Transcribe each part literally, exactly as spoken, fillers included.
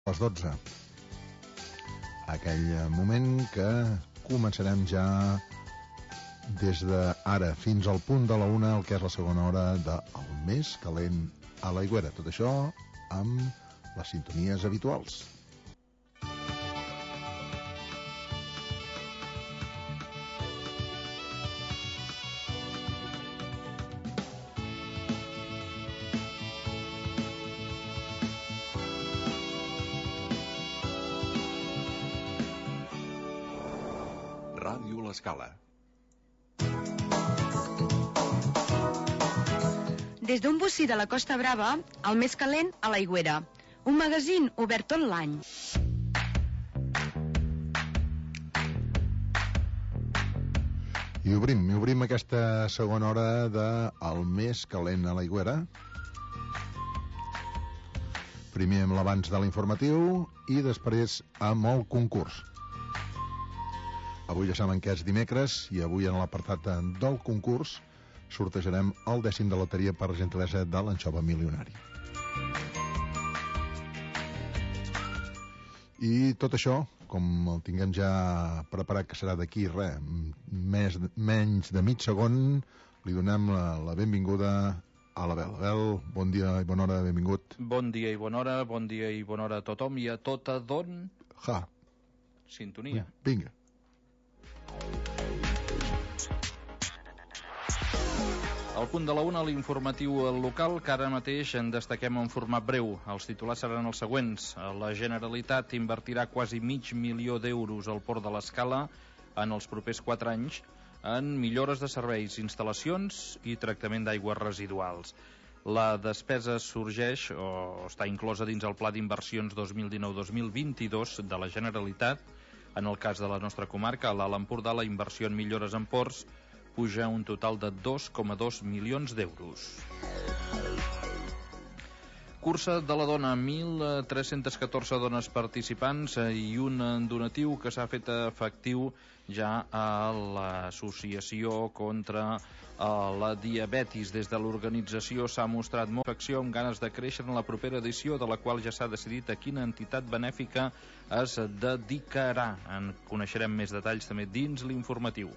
les dotze. Aquell moment que començarem ja des d'ara fins al punt de la una, el que és la segona hora del més calent a l'Aigüera. Tot això amb les sintonies habituals. Ràdio L'Escala. Des d'un bocí de la Costa Brava, el més calent a l'Aigüera. Un magazín obert tot l'any. I obrim, i obrim aquesta segona hora de el més calent a l'Aigüera. Primer amb l'abans de l'informatiu i després amb el concurs. Avui ja saben que és dimecres i avui en l'apartat del concurs sortejarem el dècim de loteria per la gentilesa de l'anxova milionari. I tot això, com el tinguem ja preparat, que serà d'aquí, res, més, menys de mig segon, li donem la, la benvinguda a l'Abel. Abel, bon dia i bona hora, benvingut. Bon dia i bona hora, bon dia i bona hora a tothom i a tota don... Ja. Sintonia. Vinga. Al punt de la una, l'informatiu local, que ara mateix en destaquem en format breu. Els titulars seran els següents. La Generalitat invertirà quasi mig milió d'euros al Port de l'Escala en els propers quatre anys en millores de serveis, instal·lacions i tractament d'aigües residuals. La despesa sorgeix o està inclosa dins el Pla d'Inversions dos mil dinou dos mil vint-i-dos de la Generalitat. En el cas de la nostra comarca, a l'Alt Empordà, la inversió en millores en ports puja un total de dos coma dos milions d'euros. Cursa de la dona, mil tres-cents catorze dones participants i un donatiu que s'ha fet efectiu ja a l'associació contra la diabetis. Des de l'organització s'ha mostrat molta acció amb ganes de créixer en la propera edició, de la qual ja s'ha decidit a quina entitat benèfica es dedicarà. En coneixerem més detalls també dins l'informatiu.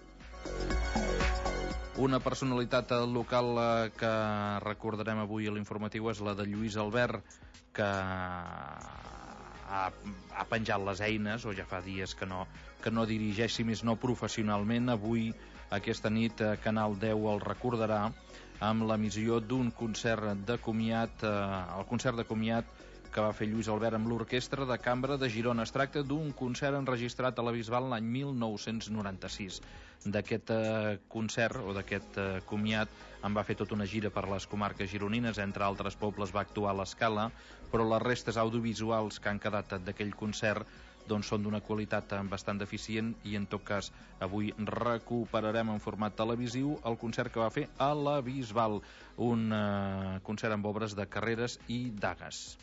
Una personalitat local que recordarem avui a l'informatiu és la de Lluís Albert, que ha, ha penjat les eines, o ja fa dies que no, que no dirigeix, si més no professionalment. Avui, aquesta nit, Canal deu el recordarà amb l'emissió d'un concert de comiat, eh, el concert de comiat que va fer Lluís Albert amb l'Orquestra de Cambra de Girona. Es tracta d'un concert enregistrat a la Bisbal l'any mil nou-cents noranta-sis. D'aquest eh, concert, o d'aquest eh, comiat, en va fer tota una gira per les comarques gironines, entre altres pobles va actuar a l'Escala, però les restes audiovisuals que han quedat d'aquell concert doncs són d'una qualitat bastant deficient i en tot cas avui recuperarem en format televisiu el concert que va fer a la Bisbal, un eh, concert amb obres de Carreras i Dagas.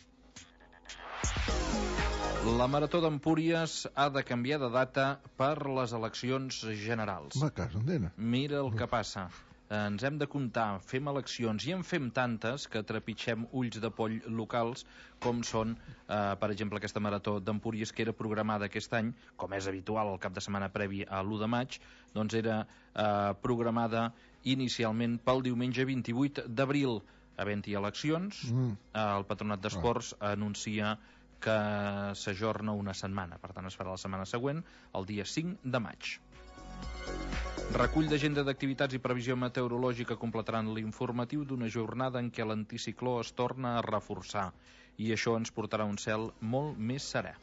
La Marató d'Empúries ha de canviar de data per les eleccions generals. Va, cas, endena. Mira el que passa. Ens hem de comptar, fem eleccions i en fem tantes que trepitgem ulls de poll locals, com són, eh, per exemple, aquesta Marató d'Empúries, que era programada aquest any, com és habitual el cap de setmana previ a l'u de maig, doncs era eh, programada inicialment pel diumenge vint-i-vuit d'abril. Havent-hi eleccions, mm. el Patronat d'Esports ah. anuncia que s'ajorna una setmana, per tant es farà la setmana següent, el dia cinc de maig. Recull d'agenda d'activitats i previsió meteorològica completaran l'informatiu d'una jornada en què l'anticicló es torna a reforçar i això ens portarà un cel molt més serè.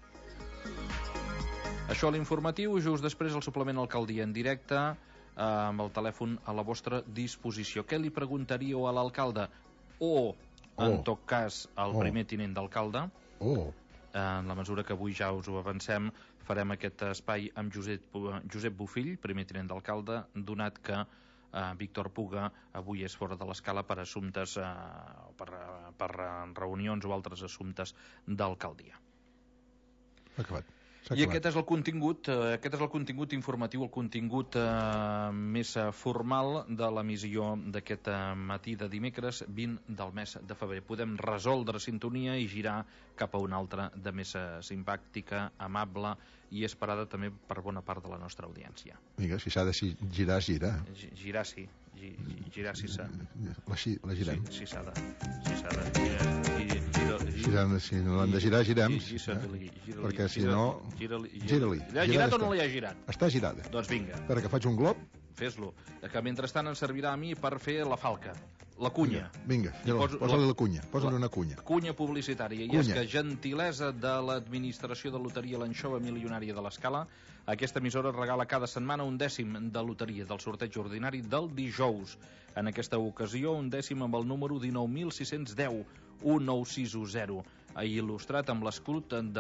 Això a l'informatiu, just després el suplement Alcaldia en directe, eh, amb el telèfon a la vostra disposició. Què li preguntaríeu a l'alcalde? O, en oh. tot cas, al oh. primer tinent d'alcalde? Oh. En la mesura que avui ja us ho avancem, farem aquest espai amb Josep, Josep Bofill, primer tinent d'alcalde, donat que eh, Víctor Puga avui és fora de l'Escala per assumptes, eh, per, per reunions o altres assumptes d'alcaldia. Acabat. S'ha I acabat. aquest és el contingut, eh, aquest és el contingut informatiu, el contingut eh, més eh, formal de l'emissió d'aquest eh, matí de dimecres vint del mes de febrer. Podem resoldre sintonia i girar cap a una altra de més eh, simpàtica, amable i esperada també per bona part de la nostra audiència. Vinga, si s'ha de si- girar, gira. Gi- Girar sí, gi- gi- girar sí s'ha. La, xi- la girem. Sí, sí s'ha de. Sí s'ha de. Gira, gira, gira, Si, l'han- si no l'han de girar, girem. Gi- gira- eh? gira- gira- Perquè si gira- no... gira-li, Gira-li. L'ha Gira girat o està. no l'ha girat? Està girada. Doncs vinga, Espera, que faig un glob. fes-lo. Que mentrestant ens servirà a mi per fer la falca, la cunya. Vinga, I poso- posa-li la cunya. Posa-li la- una cunya. Cunya publicitària. I Cunya. és que, gentilesa de l'administració de loteria l'anxova milionària de l'Escala, aquesta emissora regala cada setmana un dècim de loteria del sorteig ordinari del dijous. En aquesta ocasió, un dècim amb el número dinou mil sis-cents deu, un nou sis zero, il·lustrat amb l'escut de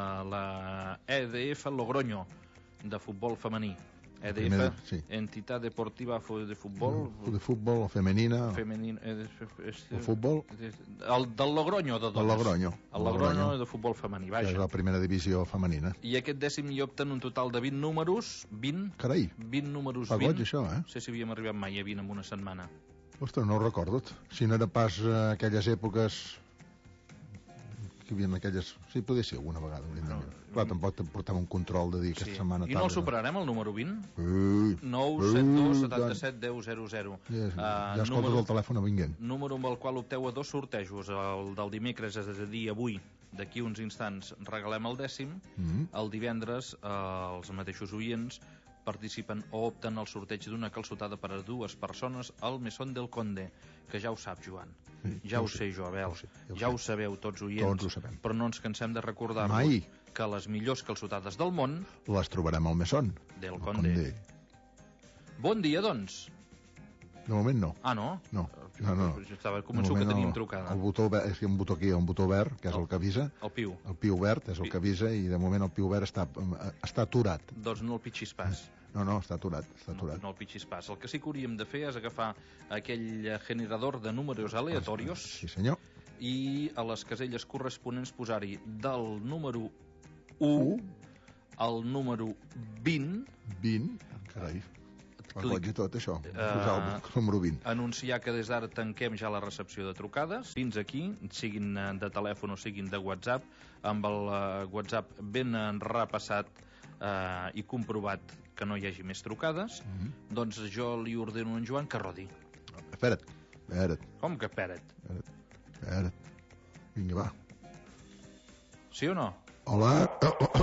la E D F Logroño, de futbol femení. E D F, Primera, sí. Entitat Deportiva de Futbol De futbol, o femenina, Femení, eh, o futbol, el del Logroño de dones. El Logroño. El Logroño de futbol femení, que és vaja. la primera divisió femenina. I aquest dècim hi opten un total de vint números, vint, Carai, vint números, fa goig vint. això, eh? No sé si havíem arribat mai a vint en una setmana. Ostres, no ho recordo. Si no era pas eh, aquelles èpoques que hi havia aquelles... Sí, podia ser alguna vegada. No, Clar, tampoc portava un control de dir aquesta setmana... I no el superarem, el número vint? Ui, nou ui, set dos tant. set set deu zero zero. Ja, Uh, ja escoltes número, el telèfon vinguent. número amb el qual opteu a dos sortejos. El del dimecres, és a dir, avui, d'aquí uns instants, regalem el dècim. Mm. El divendres, eh, els mateixos oients participen o opten al sorteig d'una calçotada per a dues persones al Mesón del Conde, que ja ho sap, Joan. Sí, Ja ho sé jo, Abel. ja ho sé, ja ho Ja sé. ho sabeu, tots oients. Tots ho sabem. Però no ens cansem de recordar-vos Mai. que les millors calçotades del món, Les trobarem al Mesón. del al Conde. Bon dia, doncs. De moment no. Ah, no? No, no, no. Jo estava De convençut que moment teníem el- trucada. El botó verd, és que hi ha un botó aquí, hi ha un botó verd, que és el que avisa. El piu. El piu verd és el que avisa i de moment el piu verd està, està aturat. Doncs no el pitxis pas. No, no, està aturat, està No, aturat. no el pitxis pas. El que sí que hauríem de fer és agafar aquell eh, generador de números aleatorios Sí, senyor. i a les caselles corresponents posar-hi del número u al número vint, vint, carai. Fa Clic. goig i tot, això. Eh, Posar el número vint. anunciar que des d'ara tanquem ja la recepció de trucades fins aquí, siguin eh, de telèfon o siguin de WhatsApp, amb el eh, WhatsApp ben eh, repassat eh, i comprovat que no hi hagi més trucades. Mhm. Doncs jo li ordeno a en Joan que rodi. Espera't, espera't, Com que espera't? espera't. Vinga, va. Sí o no? Hola.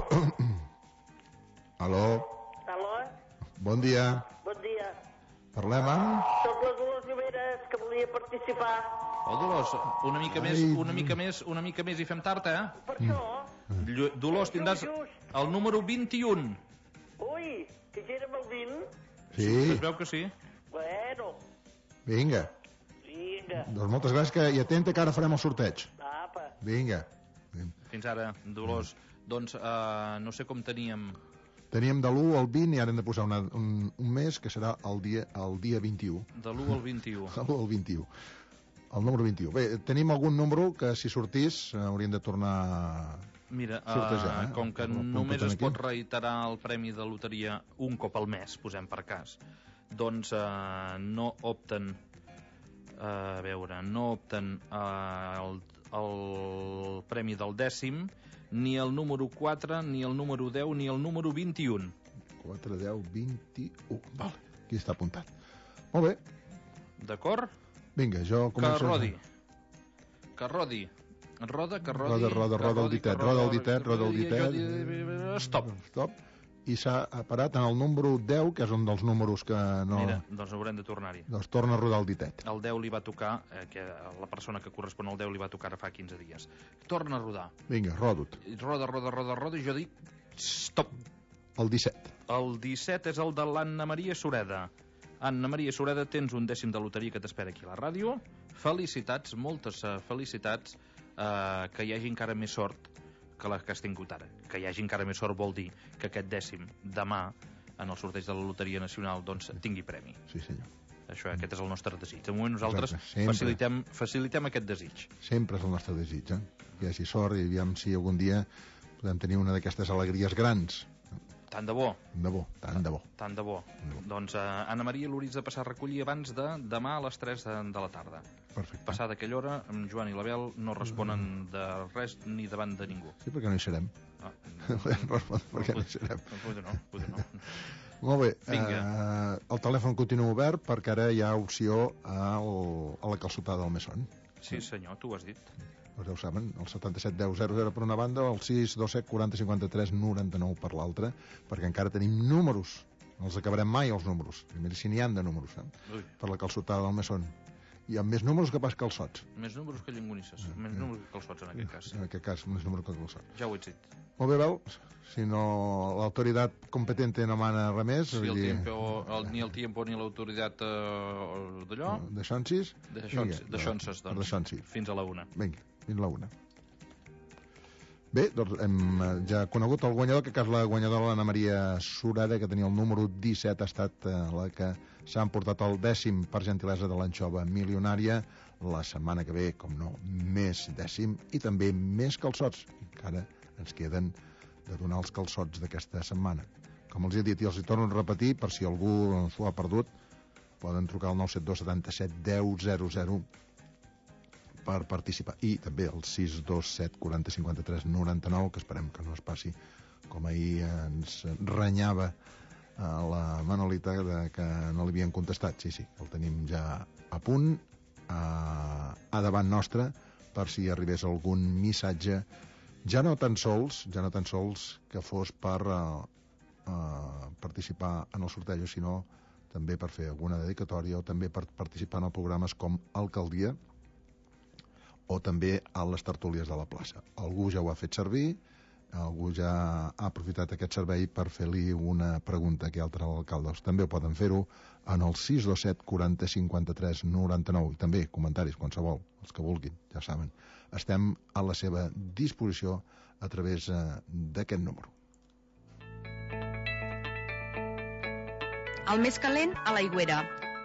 Aló, Aló, bon dia. bon dia. Parlem amb... Soc la Dolors Lloberes, que volia participar. Oh, Dolors, una mica més, Ai. una mica més, una mica més i fem tard, eh? Per això, Llo- Dolors, tindràs el número vint-i-un. ui, que ja érem el vint. Sí, Es veu que sí. Bueno, vinga. vinga, Doncs moltes gràcies que, i atenta que ara farem el sorteig. apa. Vinga. Fins ara, Dolors. Doncs eh, no sé com teníem... Teníem de l'u al vint i ara hem de posar una, un, un mes que serà el dia, el dia vint-i-u. De l'u al vint-i-u. De l'u al vint-i-u. El número vint-i-u. Bé, tenim algun número que si sortís eh, hauríem de tornar... Mira, Sortejar, eh, eh? com que El punt només que es tenim pot aquí. reiterar el premi de loteria un cop al mes, posem per cas, doncs eh, no opten, eh, a veure, no opten eh, el, el premi del dècim, ni el número quatre, ni el número deu, ni el número vint-i-un. quatre, deu, vint-i-u. Vale, aquí està apuntat. Molt bé. D'acord? Vinga, jo Que començo... rodi. Que rodi. Roda, que rodi. Roda, roda, que roda el rodi, ditet, que roda el rodi, ditet, que roda el rodi, ditet. jo di- Stop. Stop. I s'ha parat en el número deu, que és un dels números que no... Mira, doncs haurem de tornar-hi. Doncs torna a rodar el ditet. El deu li va tocar, eh, que la persona que correspon al deu li va tocar ara fa quinze dies. Torna a rodar. Vinga, roda't. Roda, roda, roda, roda, i jo dic stop. El disset. El disset és el de l'Anna Maria Sureda. Anna Maria Sureda, tens un dècim de loteria que t'espera aquí a la ràdio. Felicitats, moltes eh, felicitats, eh, que hi hagi encara més sort que la que has tingut ara. Que hi hagi encara més sort vol dir que aquest dècim demà en el sorteig de la Loteria Nacional doncs tingui premi. Sí, senyor. Això, aquest és el nostre desig. De moment nosaltres Exacte, sempre. facilitem, facilitem aquest desig. Sempre és el nostre desig, eh? Que hi hagi sort i aviam si algun dia podem tenir una d'aquestes alegries grans. Tant de bo. De bo, tant de bo. Tant de bo. Doncs eh, Anna Maria l'hauries de passar a recollir abans de demà a les tres de, de la tarda. Perfecte. Passada aquella hora, en Joan i l'Abel no responen de res ni davant de ningú. Sí, perquè no hi serem. Ah, Podem respondre perquè no hi serem. Potser no, potser no. Molt bé. Vinga. Eh, el telèfon continua obert perquè ara hi ha opció al, a la calçotada del Mesón. Sí, senyor, tu ho has dit. Doncs ja ho saben, el setanta-set deu zero zero per una banda, el sis dos set quaranta cinquanta tres noranta-nou per l'altra, perquè encara tenim números. No els acabarem mai, els números. Mira si n'hi han de números, eh? Ui. Per la calçotada del Mesón. Hi ha més números que pas calçots. Més números que llonganisses. Més números que calçots, en aquest cas. En aquest cas, més números que calçots. Ja ho ets dit. Molt bé, Bel, si no l'autoritat competente no mana res més... Si vull el dir, tiempo, el, ni el tiempo ni l'autoritat eh, d'allò, De Xonsis? d'aixonses, Vinga, d'aixonses, de doncs, Xonsis. fins a la una. Vinga, fins la una. Bé, doncs hem eh, ja conegut el guanyador, que cas la guanyadora l'Anna Maria Sureda, que tenia el número disset, ha estat eh, la que s'ha emportat el dècim per gentilesa de l'anxova milionària. La setmana que ve, com no, més dècim i també més calçots. Encara ens queden de donar els calçots d'aquesta setmana. Com els he dit, i els hi torno a repetir, per si algú s'ho ha perdut, poden trucar al nou set dos setanta-set deu zero zero per participar. I també el sis dos set quaranta cinquanta tres noranta-nou, que esperem que no es passi com ahir ens renyava a la Manolita de que no li havien contestat. Sí, sí, el tenim ja a punt, a, a davant nostre, per si arribés algun missatge, ja no tan sols, ja no tan sols que fos per uh, uh, participar en el sorteig, sinó també per fer alguna dedicatòria o també per participar en programes com Alcaldia o també a les tertúlies de la plaça. Algú ja ho ha fet servir, algú ja ha aprofitat aquest servei per fer-li una pregunta que altre a l'alcalde. També ho poden fer-ho en el sis dos set quaranta cinquanta tres noranta-nou i també comentaris, qualsevol, els que vulguin, ja saben. Estem a la seva disposició a través eh, d'aquest número. El més calent a l'Aigüera.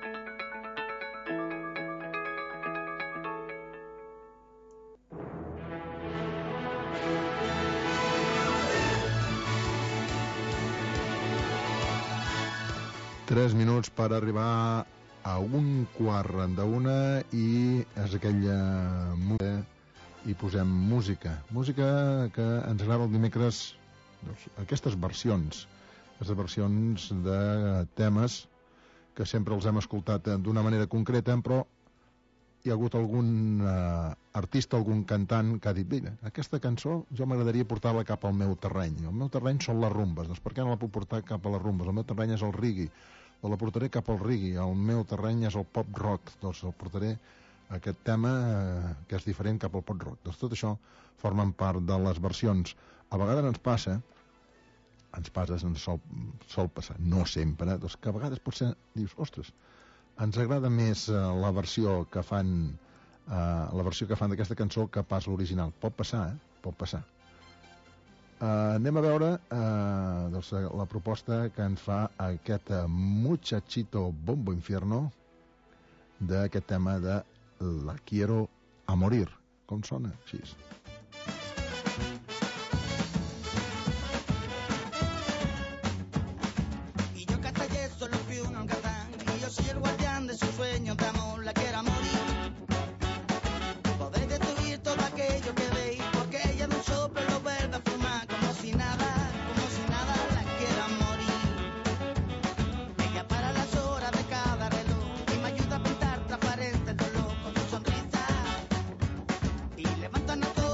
Tres minuts per arribar a un quart d'una i és aquella música i posem música. Música que ens agrada el dimecres, doncs, aquestes versions, aquestes versions de temes que sempre els hem escoltat d'una manera concreta, però hi ha hagut algun eh, artista, algun cantant que ha dit, mira, aquesta cançó jo m'agradaria portar-la cap al meu terreny. El meu terreny són les rumbes, doncs per què no la puc portar cap a les rumbes? El meu terreny és el reggae, o la portaré cap al reggae. El meu terreny és el pop rock, doncs el portaré aquest tema eh, que és diferent cap al pop rock. Doncs tot això formen part de les versions. A vegades ens passa, ens passa, ens sol, sol passar, no sempre, doncs que a vegades potser dius, ostres, ens agrada més eh, la versió que fan eh, la versió que fan d'aquesta cançó que pas l'original. Pot passar, eh? Pot passar. Uh, anem a veure uh, doncs, la proposta que ens fa aquest muchachito Bombo Infierno d'aquest tema de La quiero a morir. Com sona? Així és. Y yo que hasta ayer solo fui un alcatán, y yo soy el guardián de sus sueños de amor. La quiero a morir. Podré destruir todo aquello que veis, porque ella de un soplo lo vuelve a fumar. Como si nada, como si nada, la quiero a morir. Ella para las horas de cada reloj y me ayuda a pintar transparente el dolor con su sonrisa. Y levantan a todos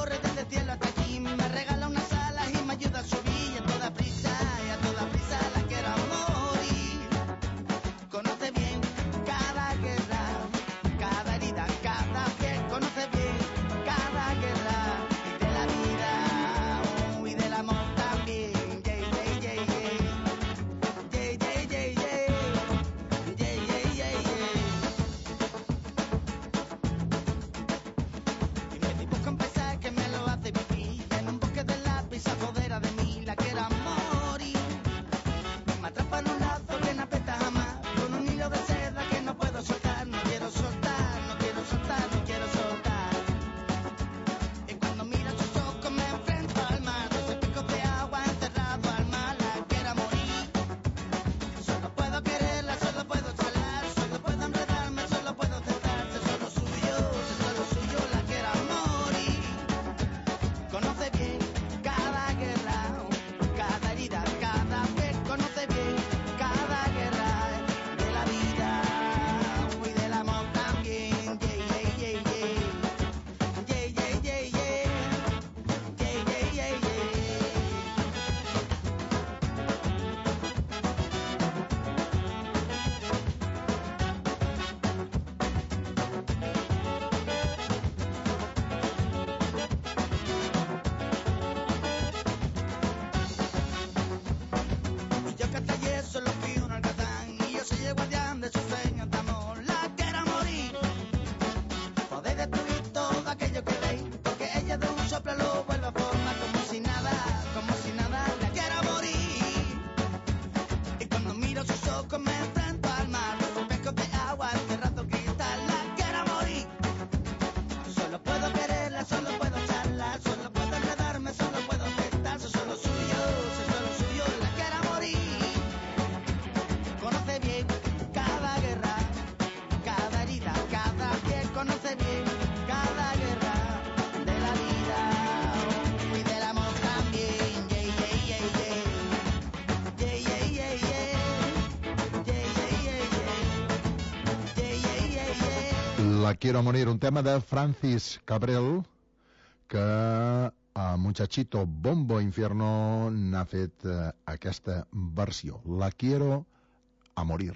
La quiero morir, un tema de Francis Cabrel, que a Muchachito Bombo Infierno n'ha fet eh, aquesta versió. La quiero a morir.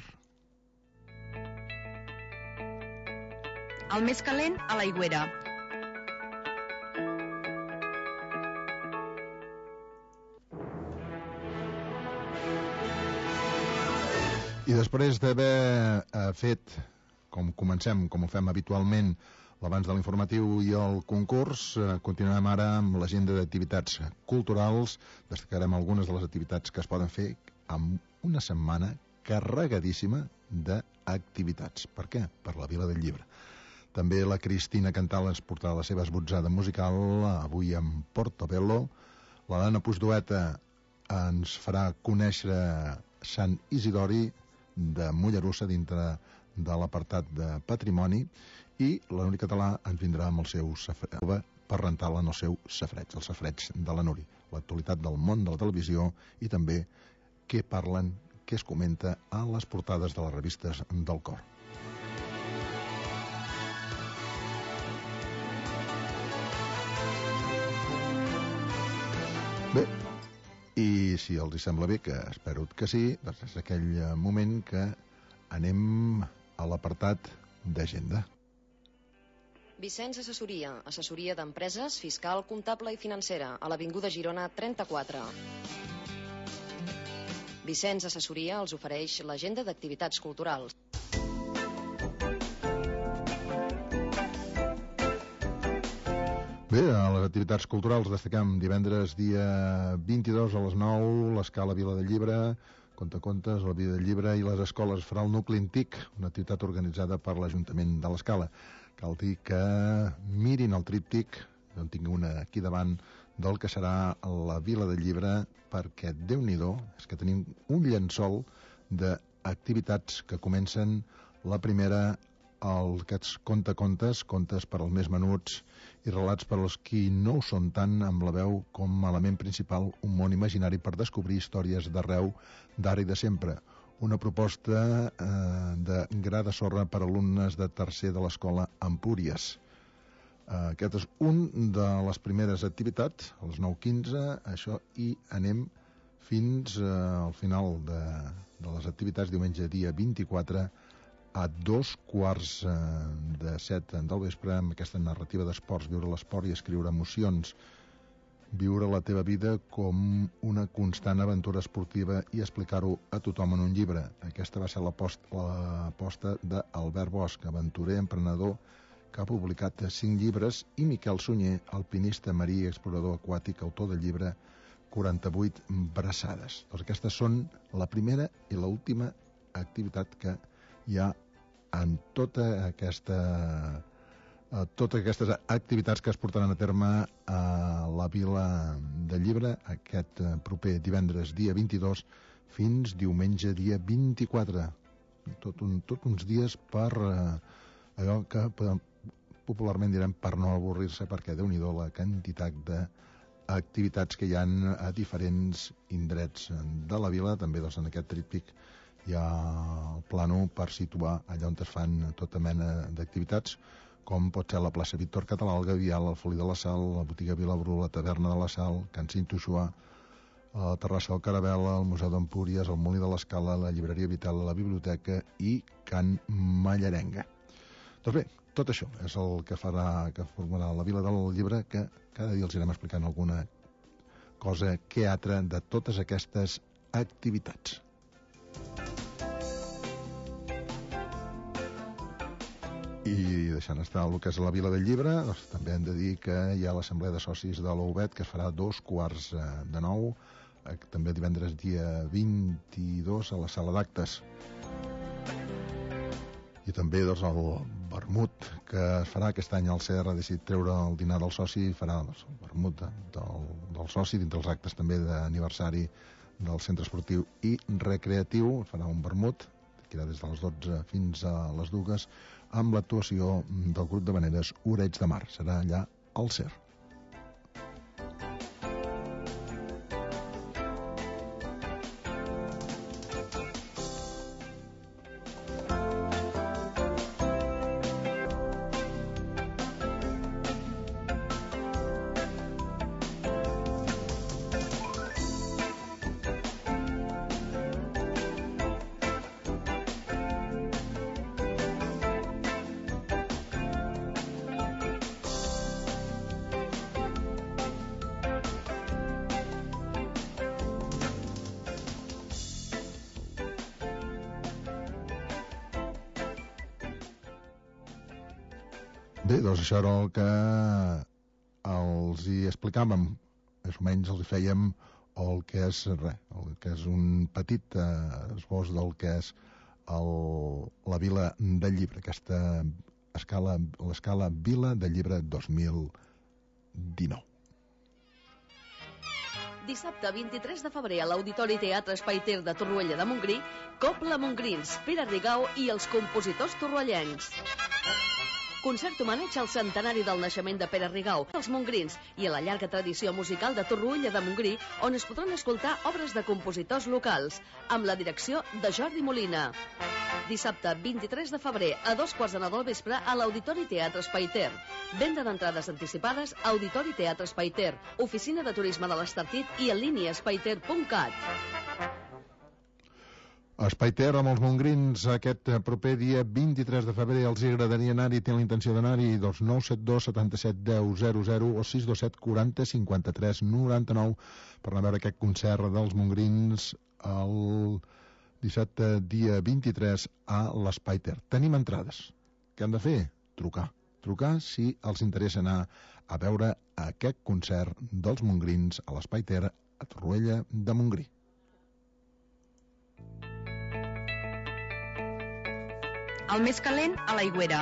El més calent a l'aigüera. I després d'haver eh, fet, com comencem, com ho fem habitualment, l'abans de l'informatiu i el concurs, eh, continuem ara amb l'agenda d'activitats culturals. Destacarem algunes de les activitats que es poden fer amb una setmana carregadíssima d'activitats. Per què? Per la Vila del Llibre. També la Cristina Cantal ens portarà la seva esbotzada musical, avui amb Portobello. L'Anna Puigdueta ens farà conèixer Sant Isidori de Mollerussa dintre de l'apartat de patrimoni, i la Núria Català ens vindrà amb el seu safreig per rentar-la en el seu safreig, el safreig de la Núria, l'actualitat del món de la televisió i també què parlen, què es comenta a les portades de les revistes del cor. Bé, i si els hi sembla bé, que espero que sí, doncs és aquell moment que anem a l'apartat d'agenda. Vicenç Assessoria, assessoria d'empreses, fiscal, comptable i financera, a l'Avinguda Girona trenta-quatre. Vicenç Assessoria els ofereix l'agenda d'activitats culturals. Bé, a les activitats culturals destaquem divendres dia vint-i-dos a les nou, l'Escala Vila del Llibre, Contacontes, la Vila del Llibre i les escoles farà el Nucli Antic, una activitat organitzada per l'Ajuntament de l'Escala. Cal dir que mirin el tríptic, en tinc una aquí davant, del que serà la Vila del Llibre, perquè, Déu-n'hi-do, és que tenim un llençol d'activitats que comencen la primera, el, aquests contacontes, contes per als més menuts i relats per als qui no ho són tant, amb la veu com a element principal un món imaginari per descobrir històries d'arreu, d'ara i de sempre. Una proposta eh, de gra de sorra per a alumnes de tercer de l'escola Empúries. Eh, aquest és un de les primeres activitats, a les nou quinze, això, i anem fins eh, al final de, de les activitats, diumenge dia vint-i-quatre, a dos quarts eh, de set del vespre, amb aquesta narrativa d'esports, viure l'esport i escriure emocions, viure la teva vida com una constant aventura esportiva i explicar-ho a tothom en un llibre. Aquesta va ser l'aposta d'Albert Bosch, aventurer, emprenedor, que ha publicat cinc llibres, i Miquel Sunyer, alpinista marí i explorador aquàtic, autor del llibre quaranta-vuit braçades. Doncs aquestes són la primera i l'última activitat que hi ha en tota aquesta a totes aquestes activitats que es portaran a terme a la Vila del Llibre aquest proper divendres dia vint-i-dos fins diumenge dia vint-i-quatre. Tot, un, tot uns dies per eh, allò que popularment direm per no avorrir-se, perquè Déu-n'hi-do la quantitat d'activitats que hi ha a diferents indrets de la vila. També doncs, en aquest tríptic hi ha el plano per situar allà on es fan tota mena d'activitats, com pot ser la plaça Víctor Català, el Gavial, el Folí de la Sal, la botiga Vilabrú, la taverna de la Sal, Can Cintuixuà, la terrassa del Caravela, el Museu d'Empúries, el Molí de l'Escala, la llibreria Vital, la biblioteca i Can Mallarenga. Doncs bé, tot això és el que farà, que formarà la Vila del Llibre, que cada dia els irem explicant alguna cosa que altra de totes aquestes activitats. I deixant estar el que és la Vila del Llibre, doncs, també hem de dir que hi ha l'assemblea de socis de l'O U B E T, que es farà a dos quarts de nou, eh, també divendres dia vint-i-dos a la sala d'actes. I també doncs, el vermut que es farà aquest any al C E R ha decidit treure el dinar del soci i farà doncs, el vermut del, del soci dintre els actes també d'aniversari del centre esportiu i recreatiu. Farà un vermut que irà des de les dotze fins a les dues, amb l'actuació del grup de Veneres Oreig de Mar. Serà allà al C E R. Bé, doncs això era el que els hi explicàvem, més o menys els hi fèiem el que és, res, el que és un petit eh, esbós del que és el, la Vila del Llibre, aquesta escala, l'escala Vila del Llibre dos mil dinou. Dissabte vint-i-tres de febrer a l'Auditori Teatre Espai Ter de Torroella de Montgrí, Copla Montgrins, Pere Rigau i els compositors torroellencs. Concert homenatge al centenari del naixement de Pere Rigau, als Montgrins i a la llarga tradició musical de Torroella de Montgrí, on es podran escoltar obres de compositors locals, amb la direcció de Jordi Molina. Dissabte vint-i-tres de febrer a dos quarts de nou del vespre a l'Auditori Teatre Espai Ter. Venda d'entrades anticipades a Auditori Teatre Espai Ter, oficina de turisme de l'Estartit i en línia espaiter punt cat. Espai Ter amb els Montgrins aquest proper dia vint-i-tres de febrer. Els agradaria anar-hi, tenen la intenció d'anar-hi, doncs nou set dos setanta-set deu zero zero o sis dos set quaranta cinquanta-tres noranta-nou per anar a veure aquest concert dels Montgrins el dissabte dia vint-i-tres a l'Espai Ter. Tenim entrades. Què han de fer? Trucar. Trucar si els interessa anar a veure aquest concert dels Montgrins a l'Espai Ter a Torroella de Montgrí. El més calent a l'Aigüera.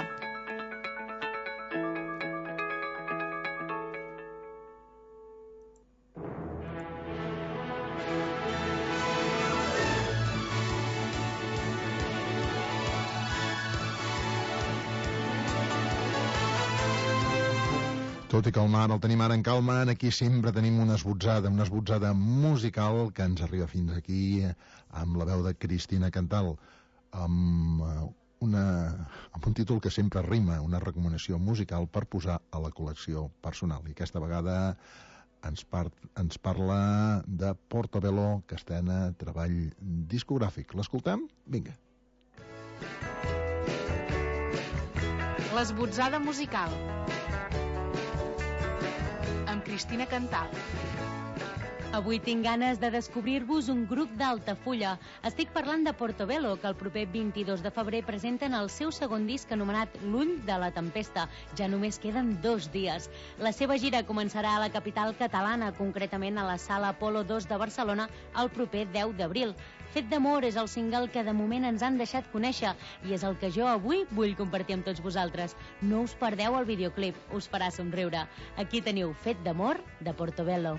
Tot i que el mar el tenim ara en calma, aquí sempre tenim una esbotzada, una esbotzada musical que ens arriba fins aquí amb la veu de Cristina Cantal, amb una, amb un títol que sempre rima, una recomanació musical per posar a la col·lecció personal. I aquesta vegada ens, par ens parla de Portobello, que estrena treball discogràfic. L'escoltem? Vinga. L'esbotzada musical amb Cristina Cantal. Avui tinc ganes de descobrir-vos un grup d'Altafulla. Estic parlant de Portobello, que el proper vint-i-dos de febrer presenten el seu segon disc anomenat L'ull de la tempesta. Ja només queden dos dies. La seva gira començarà a la capital catalana, concretament a la Sala Apolo dos de Barcelona, el proper deu d'abril. Fet d'amor és el single que de moment ens han deixat conèixer i és el que jo avui vull compartir amb tots vosaltres. No us perdeu el videoclip, us farà somriure. Aquí teniu Fet d'amor de Portobello.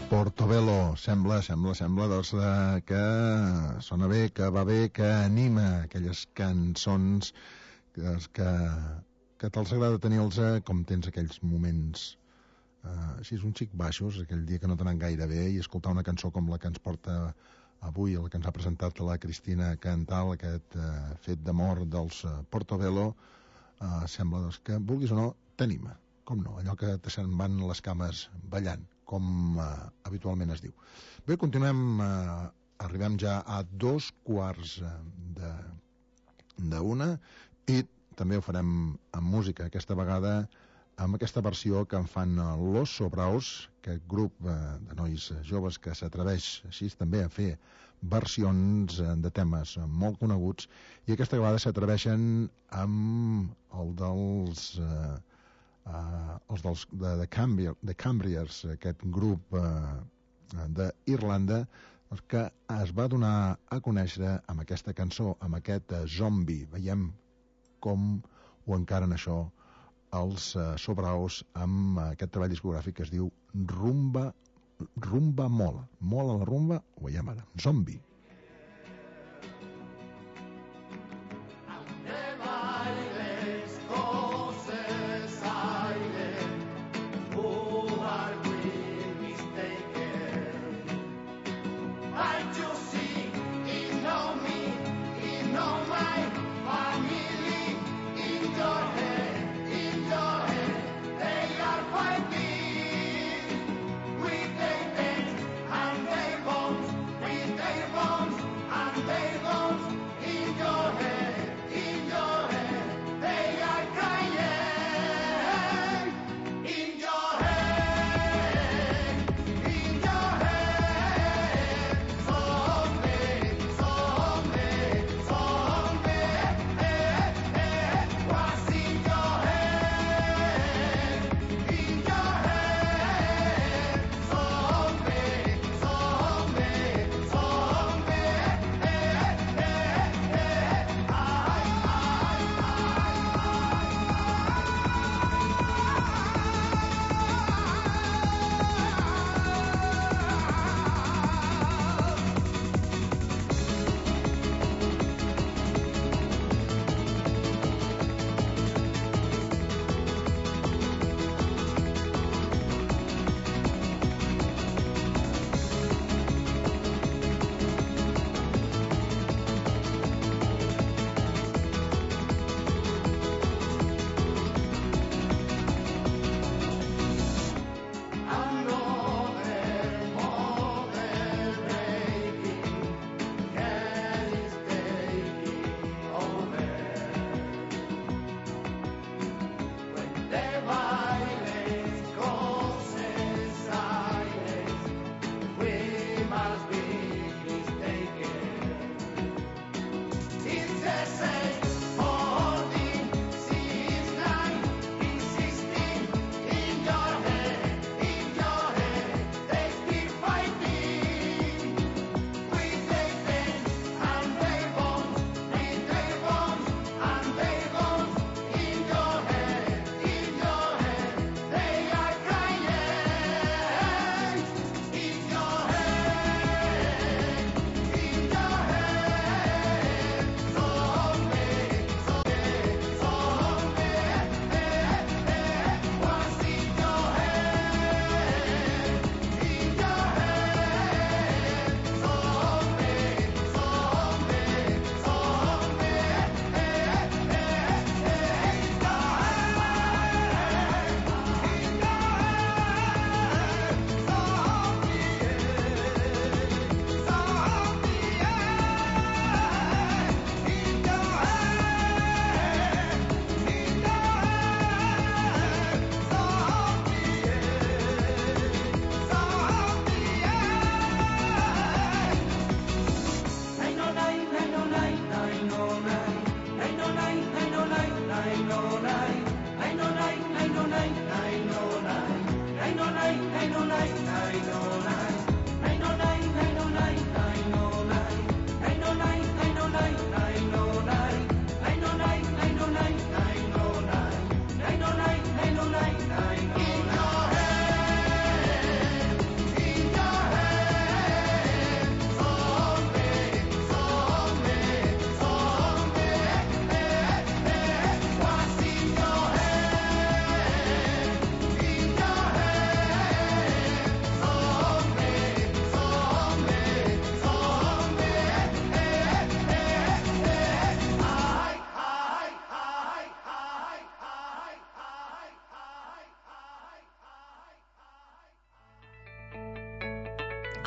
Portobello, sembla, sembla, sembla doncs, eh, que sona bé, que va bé, que anima aquelles cançons que, que, que te'ls agrada tenir-los com tens aquells moments eh, així un xic baixos, aquell dia que no t'anen gaire bé, i escoltar una cançó com la que ens porta avui, la que ens ha presentat la Cristina Cantal, aquest eh, fet d'amor dels eh, Portobello, eh, sembla doncs, que vulguis o no t'anima, com no, allò que te se'n van les cames ballant, com eh, habitualment es diu. Bé, continuem, eh, arribem ja a dos quarts de d'una, i també ho farem amb música, aquesta vegada amb aquesta versió que en fan Los Sobraos, aquest grup eh, de nois joves que s'atreveix així també a fer versions eh, de temes molt coneguts, i aquesta vegada s'atreveixen amb el dels... Eh, Uh, els dels, de, de, Cambrier, de Cambriers, aquest grup uh, d'Irlanda, que es va donar a conèixer amb aquesta cançó, amb aquest uh, Zombie. Veiem com ho encaren això els uh, Sobraos amb uh, aquest treball discogràfic que es diu Rumba, Rumba Mola. Mola la rumba, ho veiem ara. Zombie. With their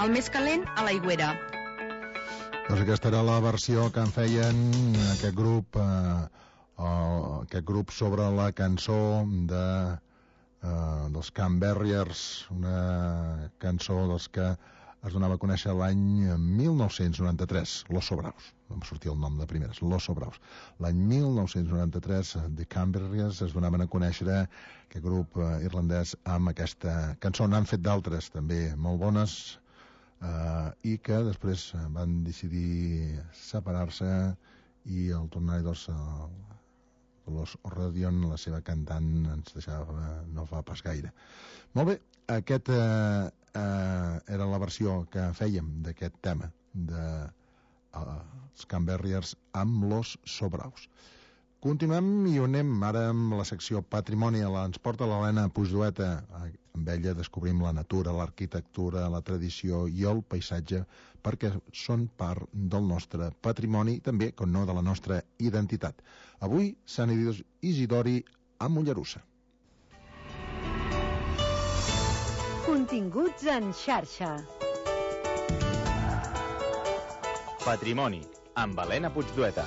el més calent a l'aigüera. Doncs aquesta era la versió que en feien aquest grup, eh, aquest grup sobre la cançó de, eh, dels Canberriers, una cançó dels que es donava a conèixer l'any mil nou-cents noranta-tres, Los Sobraus. No em sortia el nom de primeres, Los Sobraus. L'any mil nou-cents noranta-tres, The Canberriers es donaven a conèixer aquest grup eh, irlandès amb aquesta cançó. N'han fet d'altres també molt bones, eh, i que després van decidir separar-se i el tornar-hi doncs, Los Rodion, la seva cantant, ens deixava no fa pas gaire. Molt bé, aquest eh, eh, era la versió que fèiem d'aquest tema de eh, els Canberriers amb Los Sobraus. Continuem i anem ara amb la secció Patrimoni. Ens porta l'Helena Puigdueta. Amb ella descobrim la natura, l'arquitectura, la tradició i el paisatge, perquè són part del nostre patrimoni i també, com no, de la nostra identitat. Avui, Sant Isidori a Mollerussa. Continguts en xarxa. Patrimoni, amb Helena Puigdueta.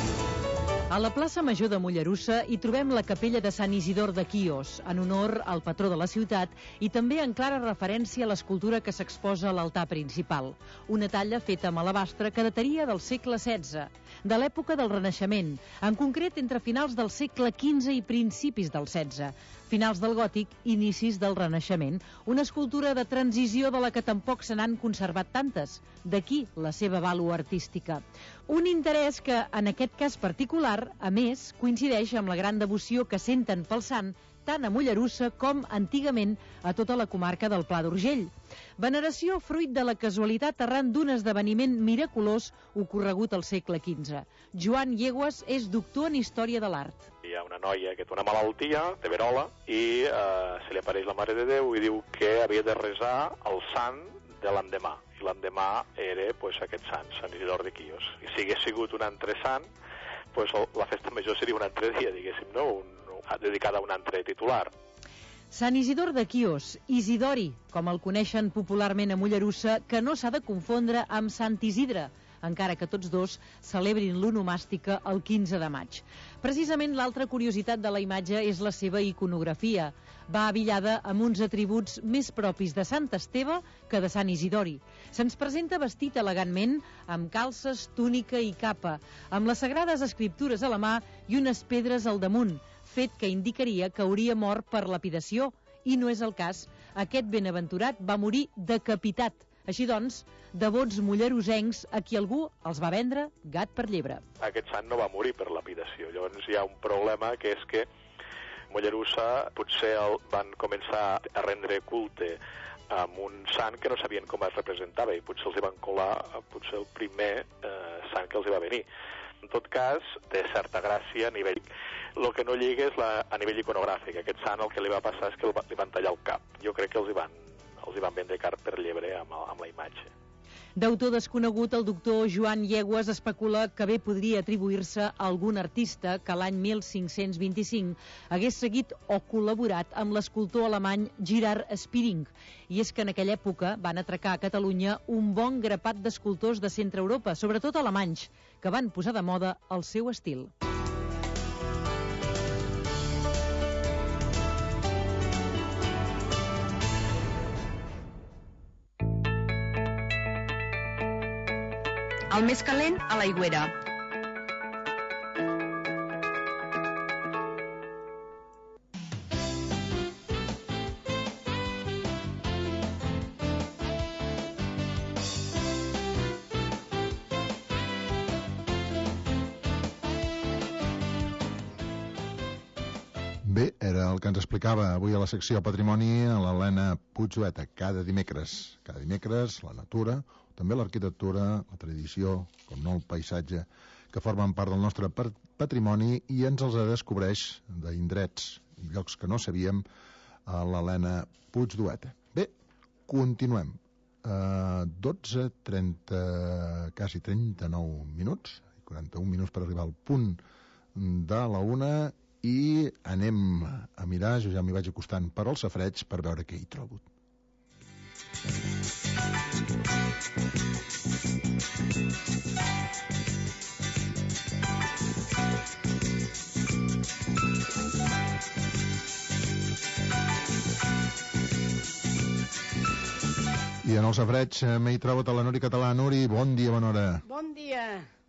A la plaça Major de Mollerussa hi trobem la capella de Sant Isidor de Quios, en honor al patró de la ciutat i també en clara referència a l'escultura que s'exposa a l'altar principal. Una talla feta amb alabastre que dataria del segle setze, de l'època del Renaixement, en concret entre finals del segle quinze i principis del setze, finals del gòtic, inicis del Renaixement, una escultura de transició de la que tampoc se n'han conservat tantes, d'aquí la seva vàlua artística. Un interès que, en aquest cas particular, a més, coincideix amb la gran devoció que senten pel sant tant a Mollerussa com, antigament, a tota la comarca del Pla d'Urgell. Veneració fruit de la casualitat arran d'un esdeveniment miraculós ocorregut al segle quinze. Joan Llegües és doctor en Història de l'Art. Hi ha una noia que té una malaltia, té verola, i eh, se li apareix la Mare de Déu i diu que havia de resar el sant de l'endemà. I l'endemà era pues, aquest sant, Sant Isidor de Quios. I si hagués sigut un altre sant, pues, la festa major seria un altre dia, diguéssim, no? Un, dedicada a un altre titular. Sant Isidor de Quios, Isidori, com el coneixen popularment a Mollerussa, que no s'ha de confondre amb Sant Isidre, encara que tots dos celebrin l'onomàstica el quinze de maig. Precisament l'altra curiositat de la imatge és la seva iconografia. Va avillada amb uns atributs més propis de Sant Esteve que de Sant Isidori. Se'ns presenta vestit elegantment, amb calces, túnica i capa, amb les sagrades escriptures a la mà i unes pedres al damunt, fet que indicaria que hauria mort per lapidació, i no és el cas. Aquest benaventurat va morir decapitat. Així doncs, devots mollerusencs a qui algú els va vendre gat per llebre. Aquest sant no va morir per lapidació. Llavors hi ha un problema, que és que Mollerussa potser el van començar a rendre culte amb un sant que no sabien com es representava i potser els hi van colar potser el primer eh, sant que els hi va venir. En tot cas, té certa gràcia a nivell... El que no lliga és la, a nivell iconogràfic. Aquest sant el que li va passar és que li van tallar el cap. Jo crec que els hi van, els hi van vendre car per llebre amb, amb la imatge. D'autor desconegut, el doctor Joan Llegües especula que bé podria atribuir-se a algun artista que l'any mil cinc-cents vint-i-cinc hagués seguit o col·laborat amb l'escultor alemany Girard Spiring. I és que en aquella època van atracar a Catalunya un bon grapat d'escultors de centre Europa, sobretot alemanys, que van posar de moda el seu estil. El més calent a l'aigüera. Bé, era el que ens explicava avui a la secció Patrimoni a l'Helena Puigdueta. Cada dimecres, cada dimecres, la natura, també l'arquitectura, la tradició, com no el paisatge, que formen part del nostre patrimoni i ens els descobreix d'indrets i llocs que no sabíem a l'Helena Puigdueta. Bé, continuem. Uh, dotze, trenta, quasi trenta-nou minuts, quaranta-un minuts per arribar al punt de la una, i anem a mirar, jo ja m'hi vaig acostant per al safareig per veure què hi trobo. I en el safreig m'hi trobo a la Nuri Català. Nuri, bon dia, bona hora. Bon dia,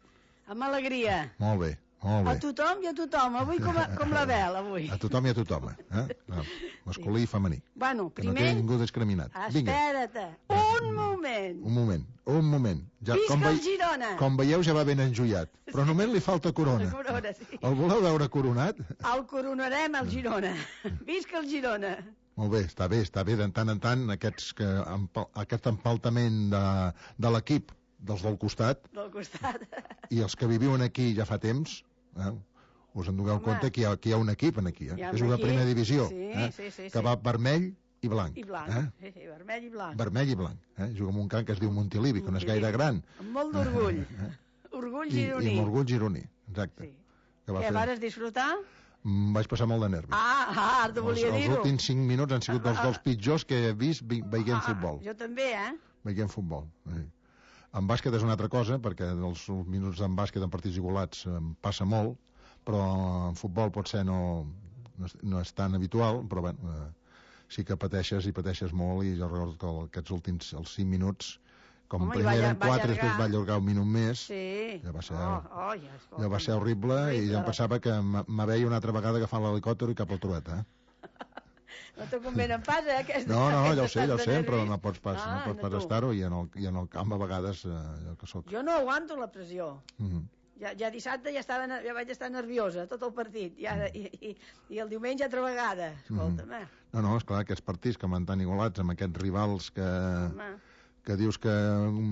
amb alegria. Molt bé, molt bé. A tothom i a tothom, avui com, a, com la Bel, avui. A tothom i a tothom, eh? Masculí i femení. Bueno, primer... Que no té ningú discriminat. Espera't, un moment. Un moment, un moment. Ja, Visca el Girona. Com veieu, ja va ben enjoiat. Però només li falta corona. La corona, sí. El voleu veure coronat? El coronarem, el Girona. Visca el Girona. Molt bé, està bé, està bé, de tant en tant aquests que, aquest empaltament de, de l'equip dels del costat, del costat i els que viviuen aquí ja fa temps, eh, us en doneu compte que hi, ha, que hi ha un equip en aquí, eh, que juga a primera divisió, sí, eh, sí, sí, que sí. va vermell i blanc. I blanc, eh? sí, sí, vermell i blanc. Vermell i blanc, eh? Juga en un camp que es diu Montilivi, que no és gaire gran. Amb molt d'orgull, eh? Orgull gironí. I, i amb orgull gironí, exacte. Sí. Que va Què, fer... vares disfrutar? Vaig passar molt de nervis. Ah, ah, ara te volia dir-ho. Els últims cinc minuts han sigut dels, dels pitjors que he vist veient ah, futbol. Jo també, eh? Veient futbol. Sí. En bàsquet és una altra cosa, perquè els minuts en bàsquet en partits igualats em passa molt, però en futbol potser no, no, no és tan habitual, però bé, eh, sí que pateixes i pateixes molt, i jo recordo que aquests últims, els cinc minuts, com Home, primer eren quatre, després va allargar un minut més, sí. ja va ser, oh, oh, ja, escolta, ja va ser horrible, horrible, i ja em pensava que me veia una altra vegada agafant l'helicòpter i cap al Trueta, eh? No te convenen pas, eh? Aquesta, no, no, ja ho sé, ja ho sé, nervis. però no pots pas, ah, no pots pas estar-ho, i, en el, i en el camp a vegades eh, jo que soc. Jo no aguanto la pressió. Mm -hmm. Ja, ja dissabte ja, estava, ja vaig estar nerviosa, tot el partit, i, ara, i, i, i el diumenge altra vegada, escolta'm, eh? No, no, esclar, aquests partits que van tan igualats amb aquests rivals que... Home. que dius que,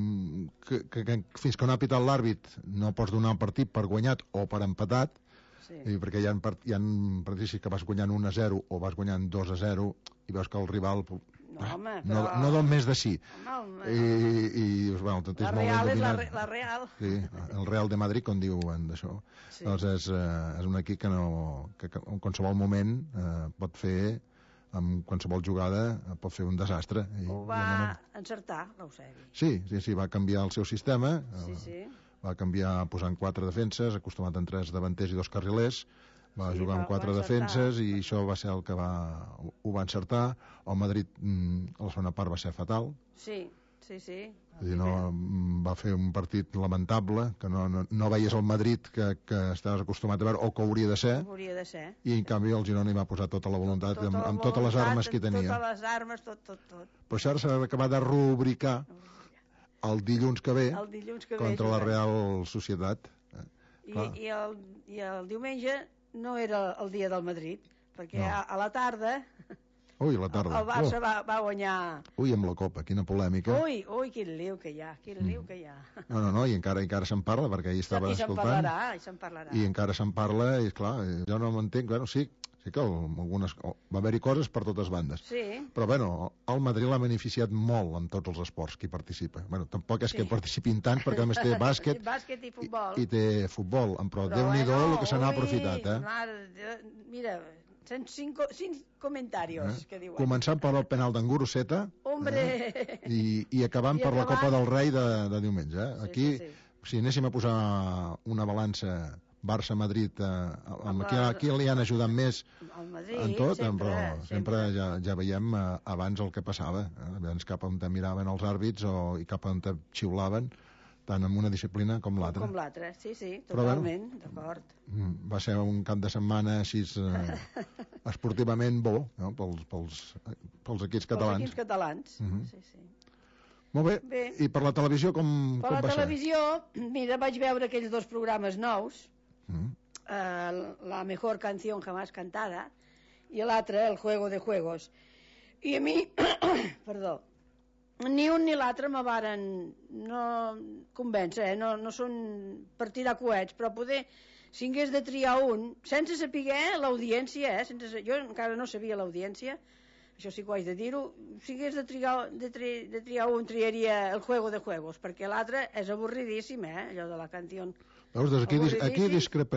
que, que, que fins que no ha pitat l'àrbit no pots donar un partit per guanyat o per empatat, sí. I perquè hi ha, part, hi ha partits que vas guanyant un a zero o vas guanyant dos a zero i veus que el rival no, home, no, però... no don més de sí. Home, home. I, i bueno, la Real és la, re, la Real. Sí, el Real de Madrid, com diuen d'això. Sí. Doncs és, és un equip que, no, que, que en qualsevol moment eh, pot fer, amb qualsevol jugada pot fer un desastre. I, ho va moment... encertar, l'Eusebi. Sí, sí, sí, va canviar el seu sistema, sí, sí. Va canviar posant quatre defenses, acostumat en tres davanters i dos carrilers, va sí, jugar amb quatre defenses i això va ser el que va, ho va encertar. El Madrid, a la segona part, va ser fatal. Sí, sí, sí. Dir, no, va fer un partit lamentable, que no, no, no veies el Madrid que, que estaves acostumat a veure o que hauria de ser, hauria de ser. I en canvi el Girona hi va posar tota la voluntat, tota la amb, amb totes les armes que tenia. Totes les armes, tot, tot, tot. Però això ara s'ha d'acabar de rubricar el dilluns que ve, el dilluns que contra ve, la Real Societat. I, i, el, I el diumenge no era el dia del Madrid, perquè no. a, a la tarda... Ui, la tarda. El Barça oh. va, va guanyar... Ui, amb la Copa, quina polèmica. Ui, ui, quin liu que hi ha, quin liu que hi ha. No, no, no, i encara, encara se'n parla, perquè ahir estava I escoltant. I se'n parlarà, i se'n parlarà. I encara se'n parla, i clar, jo no m'entenc, bueno, sí, sí que algunes, va haver-hi coses per totes bandes. Sí. Però, bueno, el Madrid l'ha beneficiat molt en tots els esports que hi participa. Bueno, tampoc és sí. que participin tant, perquè a més té bàsquet, bàsquet i futbol. I, i té futbol, però, però Déu-n'hi-do bueno, el que se n'ha aprofitat, eh? Mare, mira... cent cinc comentaris, eh? que diuen. Començant per el penal d'en Guruceta, eh? I, i acabant I per acabant... la Copa del Rei de, de diumenge. Eh? Sí, Aquí, sí, sí. si anéssim a posar una balança Barça-Madrid, eh, amb qui, qui li han ajudat més Madrid, en tot, sempre, però sempre, sempre ja, ja veiem eh, abans el que passava. Eh? Abans cap on miraven els àrbits o, i cap on xiulaven, tant en una disciplina com l'altra. Com l'altra, sí, sí, totalment, bueno, d'acord. Va ser un cap de setmana així eh, esportivament bo, no? pels, pels, pels equips catalans. Pels equips catalans, uh -huh. sí, sí. Molt bé. bé, i per la televisió com, per com va ser? Per la televisió, mira, vaig veure aquells dos programes nous, uh -huh. eh, La mejor canción jamás cantada, i l'altre, El juego de juegos. I a mi, perdó, ni un ni l'altre me varen no convèncer, eh? no, no són per tirar coets, però poder, si hagués de triar un, sense saber l'audiència, eh? sense, jo encara no sabia l'audiència, això sí que ho haig de dir-ho, si hagués de triar, de, tri, de triar un, triaria El juego de juegos, perquè l'altre és avorridíssim, eh? allò de la canció. Veus, doncs aquí, aquí discreparíem,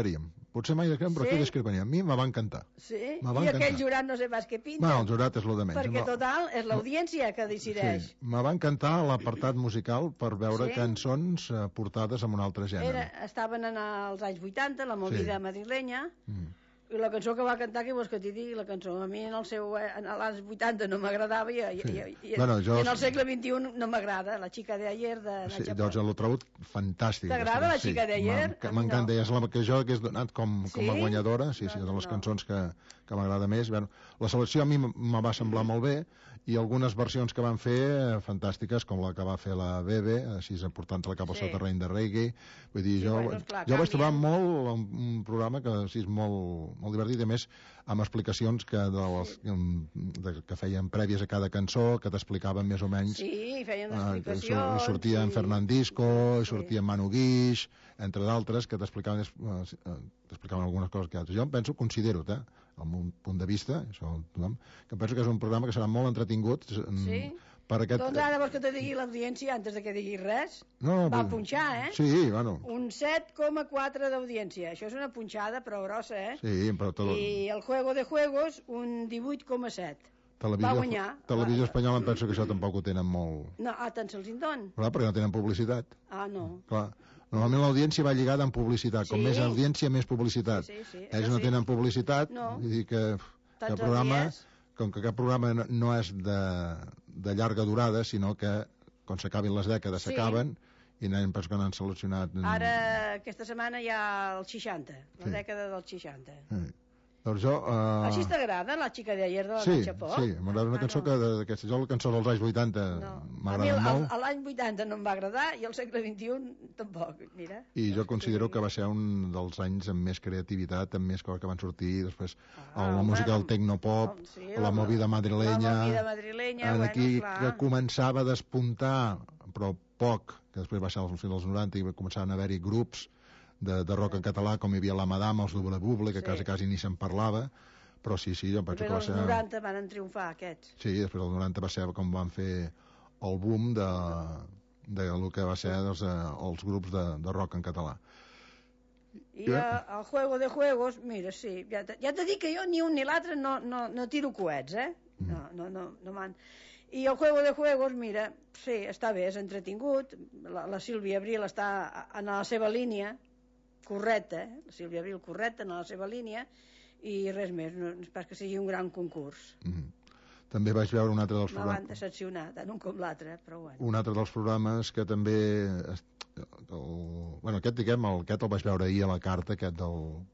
potser mai descriuen, però Sí? aquí descriuen. A mi me va encantar. Sí? Me va I aquell encantar. jurat no sé pas què pinta. Bueno, el jurat és lo de menys. Perquè, No. total, és l'audiència que decideix. Sí, me va encantar l'apartat musical per veure Sí? cançons eh, portades amb un altre gènere. Era, estaven en els anys vuitanta, la movida Sí. madrilenya, Mm. i la cançó que va cantar, què vols que t'hi digui? La cançó a mi en el seu, eh, en els vuitanta no m'agradava i, i, Sí. i, i, Bueno, jo- i en el segle vint-i-u no m'agrada, La xica de ayer de Sí, Nacha doncs l'ho trobo fantàstic. T'agrada La xica de ayer? Sí, A mi m'encanta, no. és la que jo hagués donat com, com a Sí? guanyadora, sí, sí, és de les cançons que, que m'agrada més. Bueno, la selecció a mi m- me va semblar molt bé, i algunes versions que van fer eh, fantàstiques, com la que va fer la Bebe, així portant-la cap al Sí. seu terreny de reggae. Vull dir, Sí, jo, bueno, esclar, jo vaig canvien. trobar molt un, un programa que sí, és molt, molt divertit, i a més amb explicacions que, de les, de, que feien prèvies a cada cançó, que t'explicaven més o menys. Sí, i feien Eh, que explicacions. sur- sortia en Fernandisco, sortia en Manu Guix, entre d'altres, que t'explicaven eh, eh, t'explicaven algunes coses que altres. Jo em penso, considero, eh, al meu punt de vista, això, tothom, que penso que és un programa que serà molt entretingut. mm, Sí? Per aquest... Doncs ara vols que te digui l'audiència antes de que diguis res? No, Va però- punxar, eh? Sí, bueno, Un set coma quatre d'audiència. Això és una punxada, però grossa, eh? sí, però tot, I el Juego de Juegos, un divuit coma set. televisió, va guanyar. televisió espanyola em penso que això tampoc ho tenen molt... No, ah, tant se'ls en don. Clar, perquè no tenen publicitat. Ah, no. Clar. Normalment l'audiència va lligada amb publicitat. Com Sí. més audiència, més publicitat. Sí, sí, sí, Ells això no sí. tenen publicitat, No. vull dir que, que Tants el programa, dies. com que aquest programa no, no és de, de llarga durada, sinó que quan s'acabin les dècades Sí. s'acaben, i n'hem penso que n'han seleccionat... mm, Ara, aquesta setmana hi ha el seixanta, la Sí. dècada del seixanta. Eh. Doncs jo... Uh... Així t'agrada, La xica de ayer de la Sí, Nacha Pop? sí, m'agrada una Ah, cançó no. que d'aquestes... Jo la cançó dels anys vuitanta A mi m'agrada el- molt, el- l'any vuitanta no em va agradar i el segle vint-i-u tampoc, mira. i jo considero que va ser un dels anys amb més creativitat, amb més coses que van sortir, després Ah, la home, música del no- tecnopop, sí, la la- movida madrilenya, la movida madrilenya, en bueno, aquí clar. que començava a despuntar, però poc, que després va ser al fil dels noranta i començaven a haver-hi grups de, de rock en català, com hi havia la Madama, els Doble Buble, que Sí. quasi, quasi ni se'n parlava, però sí, sí, jo em penso Després que va dels ser... noranta van triomfar aquests. Sí, després del noranta va ser com van fer el boom de, de el que va ser doncs, eh, els grups de, de rock en català. I a, el Juego de Juegos, mira, sí, ja te, ja te dic que jo ni un ni l'altre no, no, no tiro coets, eh? No, no, no, no man... I el Juego de Juegos, mira, sí, està bé, és entretingut, la, la Sílvia Abril està en la seva línia, correcta, eh? La Sílvia Abril correcta, en la seva línia, i res més, no és pas que sigui un gran concurs. Mm. També vaig veure un altre dels Me van programes, decepcionar, tant un com l'altre, però bueno. un altre dels programes que també... es- El, bueno, aquest, diguem, el, aquest el vaig veure ahir a la carta, aquest del...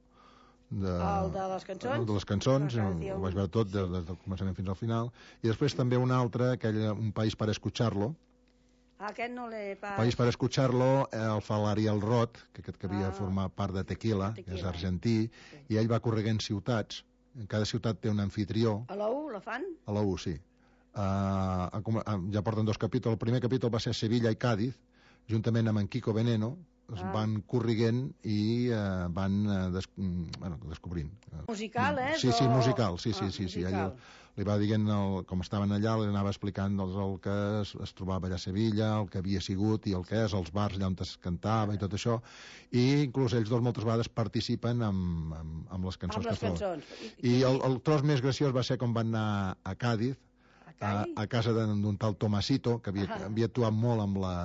De, El de les cançons? El de les cançons, Ah, el, sí, el vaig veure tot des, des del començament fins al final. I després també un altre, aquell Un país para escucharlo. Ah, aquest no l'he pas... País para escucharlo, eh, el fa l'Ariel Roth, que aquest que havia Ah. format part de Tequila, que és Tequila. argentí, i ell va correguent ciutats. En cada ciutat té un anfitrió. A la U la fan? A la U, sí. Uh, ja porten dos capítols. El primer capítol va ser Sevilla i Cádiz, juntament amb en Kiko Veneno, es Ah. van corriguent i uh, van uh, des mm, bueno, descobrint. Musical, eh? Sí, sí, O- musical, sí, sí, Ah, sí, sí. musical. Ell li va dient, el, com estaven allà, li anava explicant doncs, el que es, es trobava allà a Sevilla, el que havia sigut i el que és, els bars allà on es cantava i tot això, i inclús ells dos moltes vegades participen amb, amb, amb les cançons Amb les que es troben. cançons. I el, el tros més graciós va ser com van anar a Càdiz, a, Cádiz? a casa d'un d'un tal Tomasito, que havia, Ah. havia actuat molt amb la,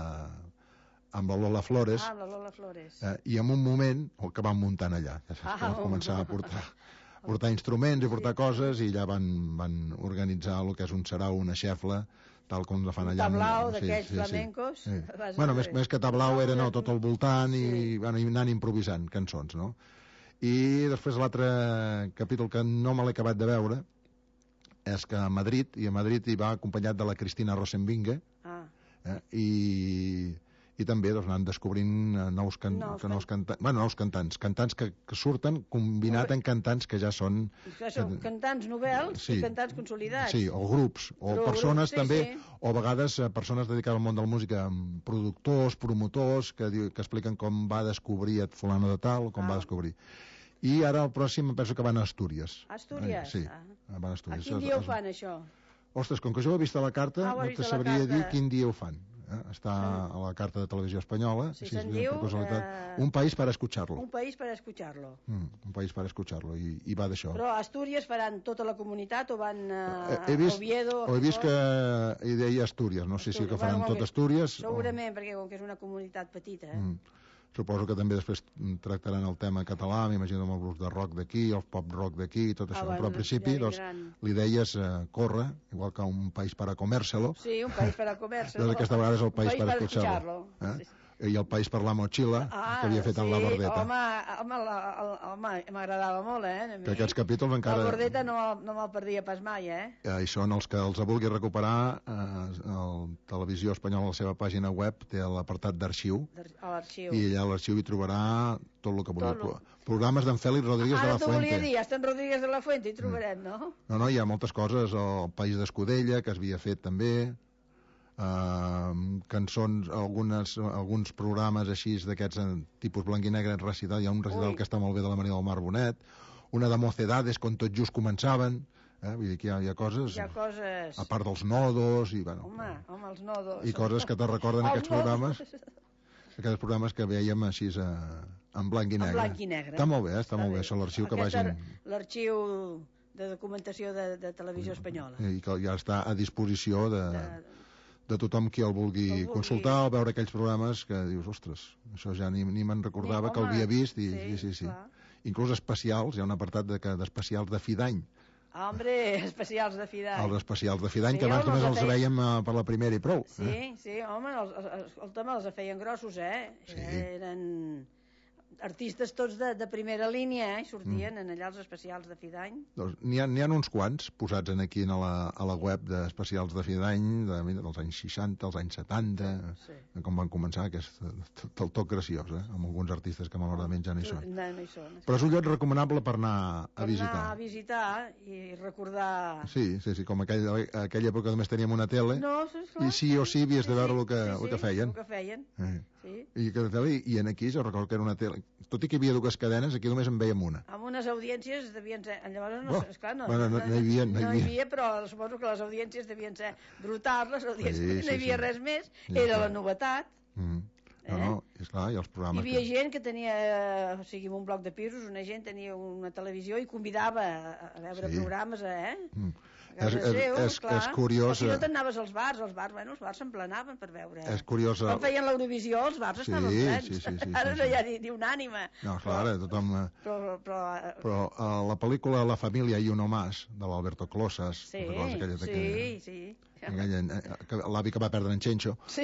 amb la Lola Flores, Ah, la Lola Flores. eh, i en un moment, el que van muntant allà, ja saps, Ah, que van començar a portar, portar instruments i portar coses, i ja van, van organitzar el que és un sarau, una xefla, tal com la fan Un allà. tablau d'aquells flamencos. Sí. Vas Bueno, a més, veure. més que tablau era no, tot al voltant i, bueno, i anant improvisant cançons, no? I després l'altre capítol que no me l'he acabat de veure és que a Madrid, i a Madrid hi va acompanyat de la Cristina Rosenvinge, Ah. eh, i, i també doncs, anant descobrint eh, nous, can, Nous que nous cantants, bueno, nous cantants, cantants que, que surten combinat amb cantants que ja són... Que són cantants novels Sí. i cantants consolidats. Sí, o grups, o Grups, persones sí, també, sí. o a vegades eh, persones dedicades al món de la música, amb productors, promotors, que, diu, que expliquen com va descobrir et fulano de tal, o com Ah. va descobrir. I ara el pròxim em penso que van a Astúries. Astúries? Eh, sí, Ah. van a A Astúries. quin dia ho fan, això? Ostres, com que jo ho he vist a la carta, Ah, ho has no vist te a la sabria carta. dir quin dia ho fan. Eh? Està a la carta de televisió espanyola. Sí, així, se'n per diu, casualitat. eh, Un país para escucharlo. Un país per escuchar-lo. Mm, un país para escucharlo, i, i va d'això. Però a Astúries faran tota la comunitat o van a He vist, Oviedo? o he vist que hi deia Astúries, no sé si que faran Bueno, tot que- Astúries. Segurament, perquè com que és una comunitat petita, eh? Mm. Suposo que també després tractaran el tema català, m'imagino amb el blues de rock d'aquí, el pop rock d'aquí i tot Ah, això. bueno, Però al principi ja doncs, vindran. l'ideia és eh, córrer, igual que un país para comérselo. Sí, un país per a comerç. Doncs aquesta vegada és el país, un para per escucharlo. escucharlo. Eh? I el país per la mochila, Ah, que havia fet sí, en la Bordeta. home, home, la, el, home m'agradava molt, eh? a mi. Que aquests capítols encara... La Bordeta no, me'l- no me'l perdia pas mai, eh? Eh, I són els que els vulgui recuperar, eh, el Televisió Espanyola, a la seva pàgina web, té l'apartat d'arxiu, A l'arxiu. i allà a l'arxiu hi trobarà tot el que vulgui. Tot lo- Programes d'en Fèlix Rodríguez de Ara la t'ho volia Fuente. dir, hasta en Rodríguez de la Fuente hi trobarem, no? No, no, hi ha moltes coses, el País d'Escudella, que es havia fet també, eh, cançons, algunes, alguns programes així d'aquests eh, tipus blanc i negre, recital, hi ha un recital Ui. que està molt bé de la Maria del Mar Bonet, una de Mocedades, quan tot just començaven, eh? Vull dir que hi ha, hi ha coses, Hi ha coses... a part dels nodos, i, bueno, Home, home, els nodos. i coses que te recorden Els aquests programes, nodos. aquests programes que veiem així eh, en blanc i En negre. blanc i negre. Està molt bé, eh? està, molt bé, això, l'arxiu que Aquest vagin... ar- L'arxiu de documentació de, de televisió espanyola. i que ja està a disposició de, De, de tothom qui el vulgui, El vulgui. consultar o veure aquells programes que dius, ostres, això ja ni, ni me'n recordava Ni- que el home, havia vist i, sí, sí, sí, sí. clar. Inclús especials, hi ha un apartat de, que- d'especials de fi d'any, ah, hombre, especials de Fidal. els especials de fi d'any, Sí, que abans home, només els els feia- veiem eh, per la primera i prou. Sí, Eh? sí, home, els, els, escolta'm, els feien grossos, eh? Sí. Eren artistes tots de, de primera línia, eh? Sortien mm. en allà els especials de fi d'any. Doncs n'hi ha, n'hi ha uns quants posats en aquí a la, a la web d'especials de fi d'any, de, mira, dels anys seixanta, els anys setanta, Sí. de com van començar, que és tot el toc graciós, eh? amb alguns artistes que malauradament ja no hi són. No, no hi són. Però és un lloc recomanable per anar a Per visitar. anar a visitar i recordar... Sí, sí, sí, com aquell, aquella època només teníem una tele, No, sí, esclar. i sí o sí havies de veure el que, sí, sí, el que feien. El que feien, Eh. sí. I, que, i, I en aquí, jo recordo que era una tele... Tot i que hi havia dues cadenes, aquí només en veiem una. Amb unes audiències devien ser... Llavors, no, Oh, esclar, no, bueno, no- no hi havia- no hi no havia. hi havia, però suposo que les audiències devien ser brutals, les audiències, Sí, no sí, hi havia sí. res més, Sí, era clar. la novetat. Mm. No, Eh? no, és clar, i els Hi programes... havia Que... gent que tenia, o sigui, en un bloc de pisos, una gent tenia una televisió i convidava a, a veure Sí. programes, eh? Mm. A casa És- és- seu, és- clar. és curiós, O si no eh, t'anaves als bars, els bars, bueno, els bars s'emplenaven per veure. És curiós, Quan eh, feien l'Eurovisió, els bars Sí, estaven plens. sí, sí, sí, Ara sí, no sí. hi ha ni, ni una ànima. No, clar, ara tothom... eh, Però, però, eh, Però uh, la pel·lícula La família i uno más, de l'Alberto Closas, sí, recordes aquella, sí, aquella, sí. aquella, eh, que l'avi que va perdre en Xenxo? Sí.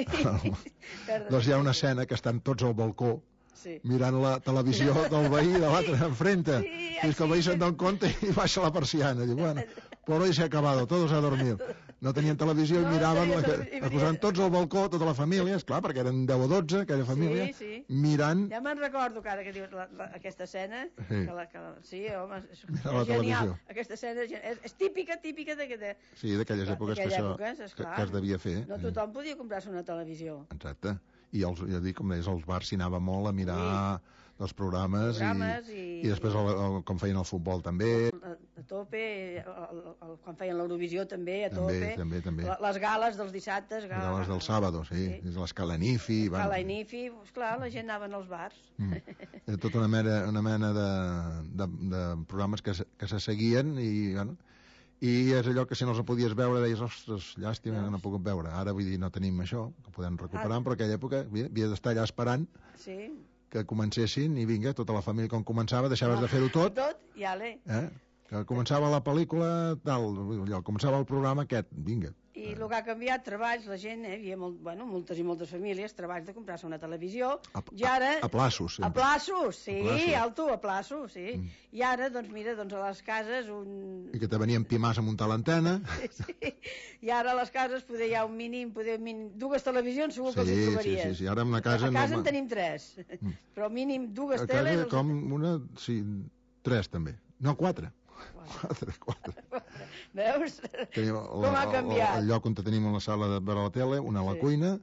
Doncs hi ha una escena que estan tots al balcó Sí. mirant la televisió del veí de l'altre enfrente. Sí, Fins que el veí se'n dona compte i baixa la persiana. Diu, bueno, por hoy se ha acabado, todos a dormir. No tenien televisió i No, miraven, tenien la, televisió, es posaven tots al balcó, tota la família, esclar, perquè eren deu o dotze, aquella família, Sí, sí. mirant... Ja me'n recordo que ara que dius la, la, aquesta escena, Sí. que la, que la, sí, home, és, Mira la és genial. televisió. Aquesta escena és, gen- és, és típica, típica de, de, Sí, d'aquelles èpoques que d'aquelles això èpoques, que, esclar. que es devia fer. No eh? tothom podia comprar-se una televisió. Exacte. I els, ja dic, com deies, als bars s'hi anava molt a mirar els programes, Programes i, i- i després el, el, com feien el futbol també. A, a tope, el, el, quan feien l'Eurovisió també, a També, tope. també, també. La, les gales dels dissabtes. Era les del sábado, sí. sí. L'escalanifi. A la Inifi, esclar, la gent anava als bars. Mm. Era tota una mena, una mena de, de, de programes que, se- que se seguien i, bueno, i és allò que si no els podies veure deies, ostres, llàstima que no he pogut veure. Ara vull dir, no tenim això, que podem recuperar, Ah. però aquella època havia, havia d'estar allà esperant Sí. que comencessin i vinga, tota la família com començava, deixaves de fer-ho tot, Tot, i ale. eh? que començava la pel·lícula, tal, allò, començava el programa aquest, vinga. I el que ha canviat, treballs, la gent, eh, hi havia molt, bueno, moltes i moltes famílies, treballs de comprar-se una televisió, A, i ara... a, a plaços, A sempre. plaços, sí, A plaços. alto, a plaços, sí. Mm. I ara, doncs mira, doncs a les cases un... I que te venien pimars a muntar l'antena. Sí, sí. I ara a les cases poder hi ha un mínim, poder mínim, dues televisions segur que Sí, els hi sí, trobaries. sí, sí, ara en una casa A casa no- en tenim tres, mm. però mínim dues A teles... casa els- com una... Sí, tres també. No, quatre. Quatre, quatre. Veus? Tenim Com ha el, canviat. el lloc on tenim la sala de veure la tele, una a la Sí. cuina,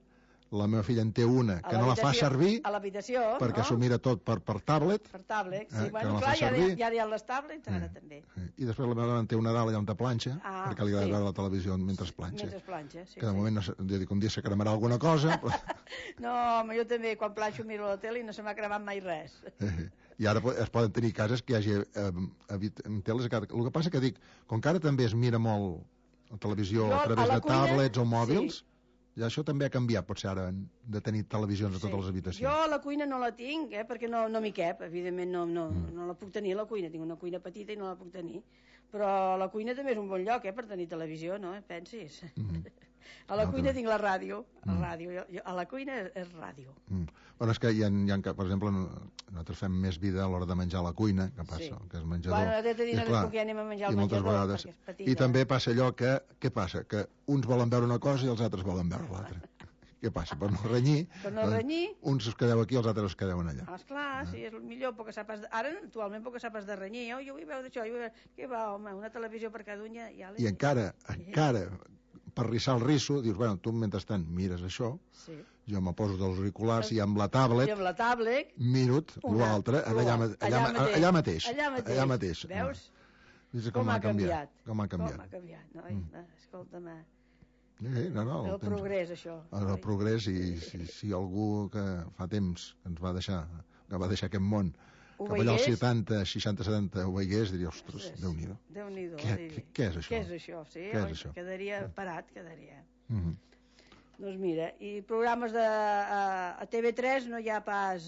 la meva filla en té una A que no la fa l'habitació- servir a l'habitació, perquè no? s'ho mira tot per, per tablet, Per tablet, sí. Eh, que bueno, no la clar, fa ja, servir. ja hi ha les tablets, ara també. i després la meva dona en té una dalt allà on te planxa, Ah, perquè li agrada sí. veure la televisió mentre es planxa. Mentre es planxa, sí. Que de sí. moment, no sé, jo dic, un dia se cremarà alguna cosa, però... No, home, jo també, quan planxo miro la tele i no se m'ha cremat mai res. Eh, I ara po- es poden tenir cases que hi hagi eh, habit- en teles a cada... El que passa que dic, com que ara també es mira molt la televisió Jo, a a través la de cuina, tablets o mòbils, sí. ja això també ha canviat, potser ara, de tenir televisions a totes les habitacions. Jo a la cuina no la tinc, eh, perquè no, no m'hi cap, evidentment no, no, mm. no la puc tenir a la cuina, tinc una cuina petita i no la puc tenir. Però la cuina també és un bon lloc, eh, per tenir televisió, no? Pensis. Mm. A la No, cuina també. tinc la ràdio, la Mm. ràdio. Jo, jo, a la cuina és, és ràdio. Mm. Bueno, és que hi ha, hi ha, per exemple, no- nosaltres fem més vida a l'hora de menjar a la cuina, que passa, Sí. que és menjador. Bueno, de dir, I, no clar, puc ja anem a menjar al i moltes menjador, vegades, perquè és petita. I també passa allò que, què passa? Que uns volen veure una cosa i els altres volen veure l'altra. Què passa? Per no renyir, Per no doncs, renyir. uns es quedeu aquí, els altres es quedeu allà. Ah, esclar, sí, és el millor, perquè sapes... De... Ara, actualment, perquè sapes de renyir. Oh, jo vull veure això, jo vull veure... Què va, home, una televisió per cada unya... Ja I encara, encara, per rissar el risso, dius, bueno, tu mentrestant mires això, Sí. jo me poso dels auriculars i amb la tablet I amb la tablet... miro Una, l'altre allà, allà, allà, allà, allà mateix. Allà mateix. Allà mateix. Veus? Dius Com, ha canviat. canviat. Com ha canviat. Com ha canviat, noi? Mm. Mm. Escolta'm, eh, Sí, no, no, el temps- progrés, això. El, el progrés, i si, si algú que fa temps que ens va deixar, que va deixar aquest món, Ho cap allà als veiés? setanta, seixanta, setanta, ho veiés, diria, ostres, Déu-n'hi-do. Déu-n'hi-do. Què, diria. què, què és això? Què és això? Sí, Què és oi? això? Quedaria parat, quedaria. Mm -hmm. Doncs mira, i programes de, a, a T V tres no hi ha pas...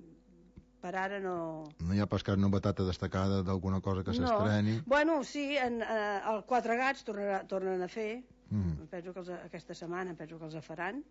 Per ara no... No hi ha pas cap novetat destacada d'alguna cosa que s'estreni. No. Bueno, sí, en, eh, el Quatre Gats tornarà, tornen a fer, Mm. penso que els, aquesta setmana penso que els faran,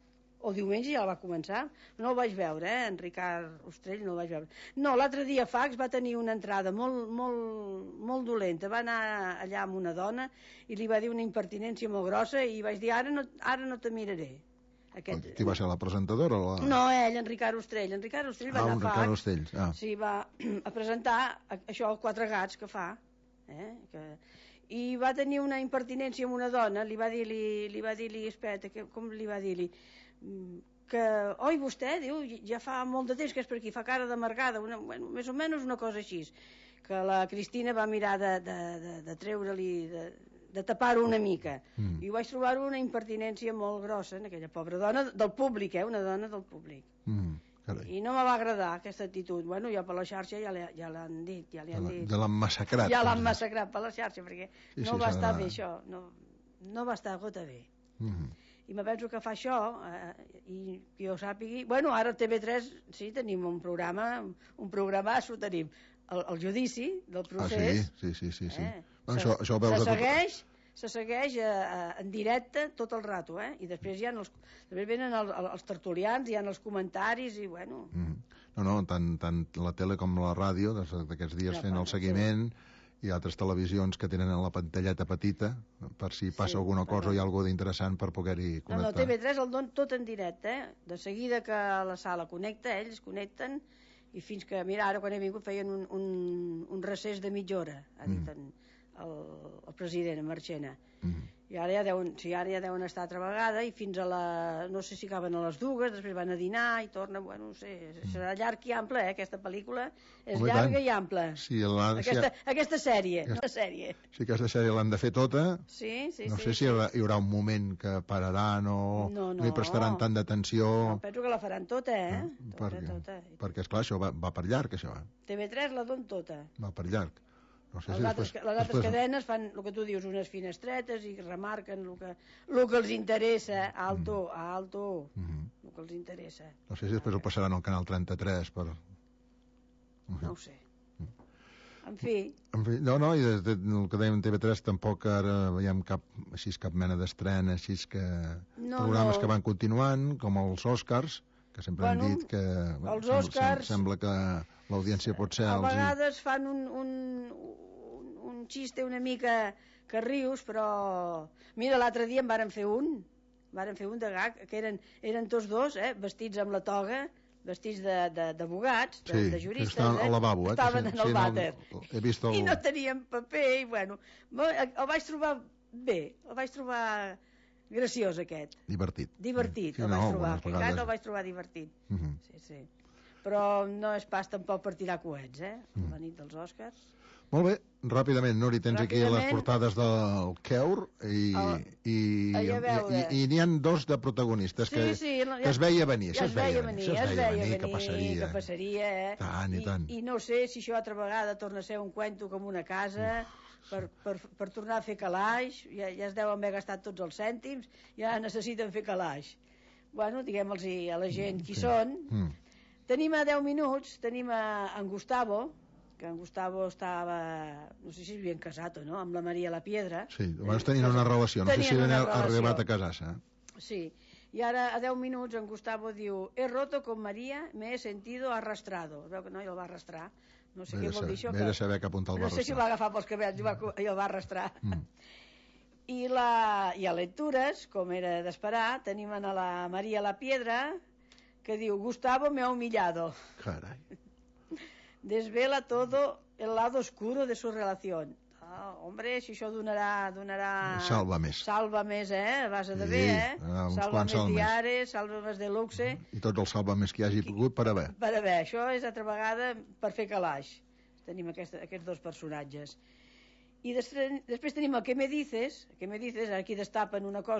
o diumenge ja la va començar. No el vaig veure, eh? En Ricard Ostrell no el vaig veure. No, l'altre dia Fax va tenir una entrada molt, molt, molt dolenta. Va anar allà amb una dona i li va dir una impertinència molt grossa i vaig dir, ara no, ara no te miraré. Aquest... Qui va ser la presentadora? La... No, ell, en Ricard Ostrell. En Ricard Ostrell va Ah, anar un a Ricard Fax. Ostrell. Ah. Sí, va a presentar això, el Quatre Gats que fa. Eh? Que... I va tenir una impertinència amb una dona, li va dir-li, li va dir-li, espera, que, com li va dir-li? Mm, que, oi, vostè, diu, ja fa molt de temps que és per aquí, fa cara d'amargada, una, bueno, més o menys una cosa així, que la Cristina va mirar de, de, de, de treure-li, de, de tapar-ho una mica, Mm. i vaig trobar una impertinència molt grossa en aquella pobra dona, del públic, eh, una dona del públic. Mm. Carai. I no me va agradar aquesta actitud. Bueno, ja per la xarxa ja l'he- ja l'han dit, ja li han Ja dit. l'han massacrat. Ja l'han massacrat per la xarxa, perquè Sí, no sí, va s'ha estar de- bé això, no, no va estar gota bé. Mm -hmm. I me penso que fa això, eh, i que jo sàpigui... Bueno, ara a T V tres sí, tenim un programa, un programasso, tenim el, el judici del Ah, procés. sí, sí, sí, sí. sí. Eh? Bueno, Se- això, això ho veus se a tot... segueix, se segueix eh, eh, en directe tot el rato, eh? I després hi ha els, després venen el, el, els tertulians, hi ha els comentaris i, bueno... Mm. No, no, tant, tant la tele com la ràdio, des d'aquests dies Ja, fent bueno, el seguiment, i altres televisions que tenen la pantalleta petita, per si passa Sí, alguna cosa però- o hi ha alguna d'interessant per poder-hi No, no, connectar. T V tres el don tot en directe, eh? De seguida que la sala connecta, ells connecten, i fins que, mira, ara quan he vingut feien un, un, un recés de mitja hora, ha dit en, el, el president, en Marchena. Mm. I ara ja deuen, sí, ara ja deuen estar altra vegada, i fins a la... no sé si acaben a les dues, després van a dinar i tornen, bueno, no sé, serà llarg i ample, eh, aquesta pel·lícula. És Home, i llarga tant. i ampla. Sí, la, Aquesta, sí, aquesta sèrie, Aquesta- no sèrie. sí que aquesta sèrie l'han de fer tota. Sí, sí, no sí. sé si hi haurà, hi haurà un moment que pararan o No, no hi no. prestaran tant d'atenció. Penso que la faran tota, eh? Tota, perquè, tota. perquè, esclar, això va, va per llarg, això. T V tres la don tota. Va per llarg. No sé Les si altres, després... les altres després- cadenes fan el que tu dius, unes finestretes i remarquen el que, el que els interessa, a alto, a alto, Mhm. el que els interessa. No sé si després ho passaran al canal trenta-tres per... No ho sé. En fi, En fi, no, no, i des de, el que dèiem T V tres tampoc ara veiem cap, així cap mena d'estrena, així que No, programes no. que van continuant, com els Oscars, que sempre Bueno, han dit que els sem- Oscars- sembla que l'audiència pot ser... a els hi- vegades fan un, un, un, un xiste una mica que rius, però... Mira, l'altre dia en varen fer un, varen fer un de gag, que eren, eren tots dos, eh, vestits amb la toga, vestits de- de- d'abogats, de, Sí, de juristes, estaven eh? al lavabo, eh, que Estaven sí, en sí, el no, vàter. he vist el- I no tenien paper, i bueno, mo- el vaig trobar bé, el vaig trobar Graciós, aquest. Divertit. Divertit, Sí, el no, vaig trobar. algunes Aquest vegades- gat el vaig trobar divertit. Uh -huh. Sí, sí. Però no és pas tampoc per tirar coets, eh? Mm. La nit dels Oscars. Molt bé, ràpidament, Nuri, tens aquí les Ràpidament. portades del Keur i El- i Ai, a veure. i- i n'hi han dos de protagonistes que, sí, no, que es veia venir, ja això es veia venir, això es veia venir, que passaria. que passaria, eh? Tant i I, tant. I no sé si això altra vegada torna a ser un cuento com una casa, per, per, per tornar a fer calaix, ja, ja es deuen haver gastat tots els cèntims, ja necessiten fer calaix. Bueno, diguem-los a la gent qui Sí. són. Mm. Tenim a deu minuts, tenim a en Gustavo, que en Gustavo estava, no sé si es havien casat o no, amb la Maria la Piedra. Sí, abans tenien una relació, no sé Tenien si havien una relació. arribat a casar-se. eh? Sí, i ara a deu minuts en Gustavo diu: he roto con María, me he sentido arrastrado. Veu que no, i el va arrastrar. No sé Ve què de vol dir saber- això. ve de que- saber cap on te'l va No sé si el arrastrar. va agafar pels cabells i, va, i el va arrastrar. Mm. I, la, I a lectures, com era d'esperar, tenim a la Maria la Piedra, que diu: Gustavo me ha humillado. Carai. Desvela todo el lado oscuro de su relación. Ah, hombre, si això donarà, donarà... Salva més. Salva més, eh? A base de Sí, bé, eh? ah, uns Salva quants més salves. diaris, salva més de luxe. I tots els salvaments que hi hagi pogut per haver. Per haver, això és altra vegada per fer calaix. Tenim aquesta, aquests dos personatges. I després, després tenim el que me dices, el que me dices, aquí destapen una cosa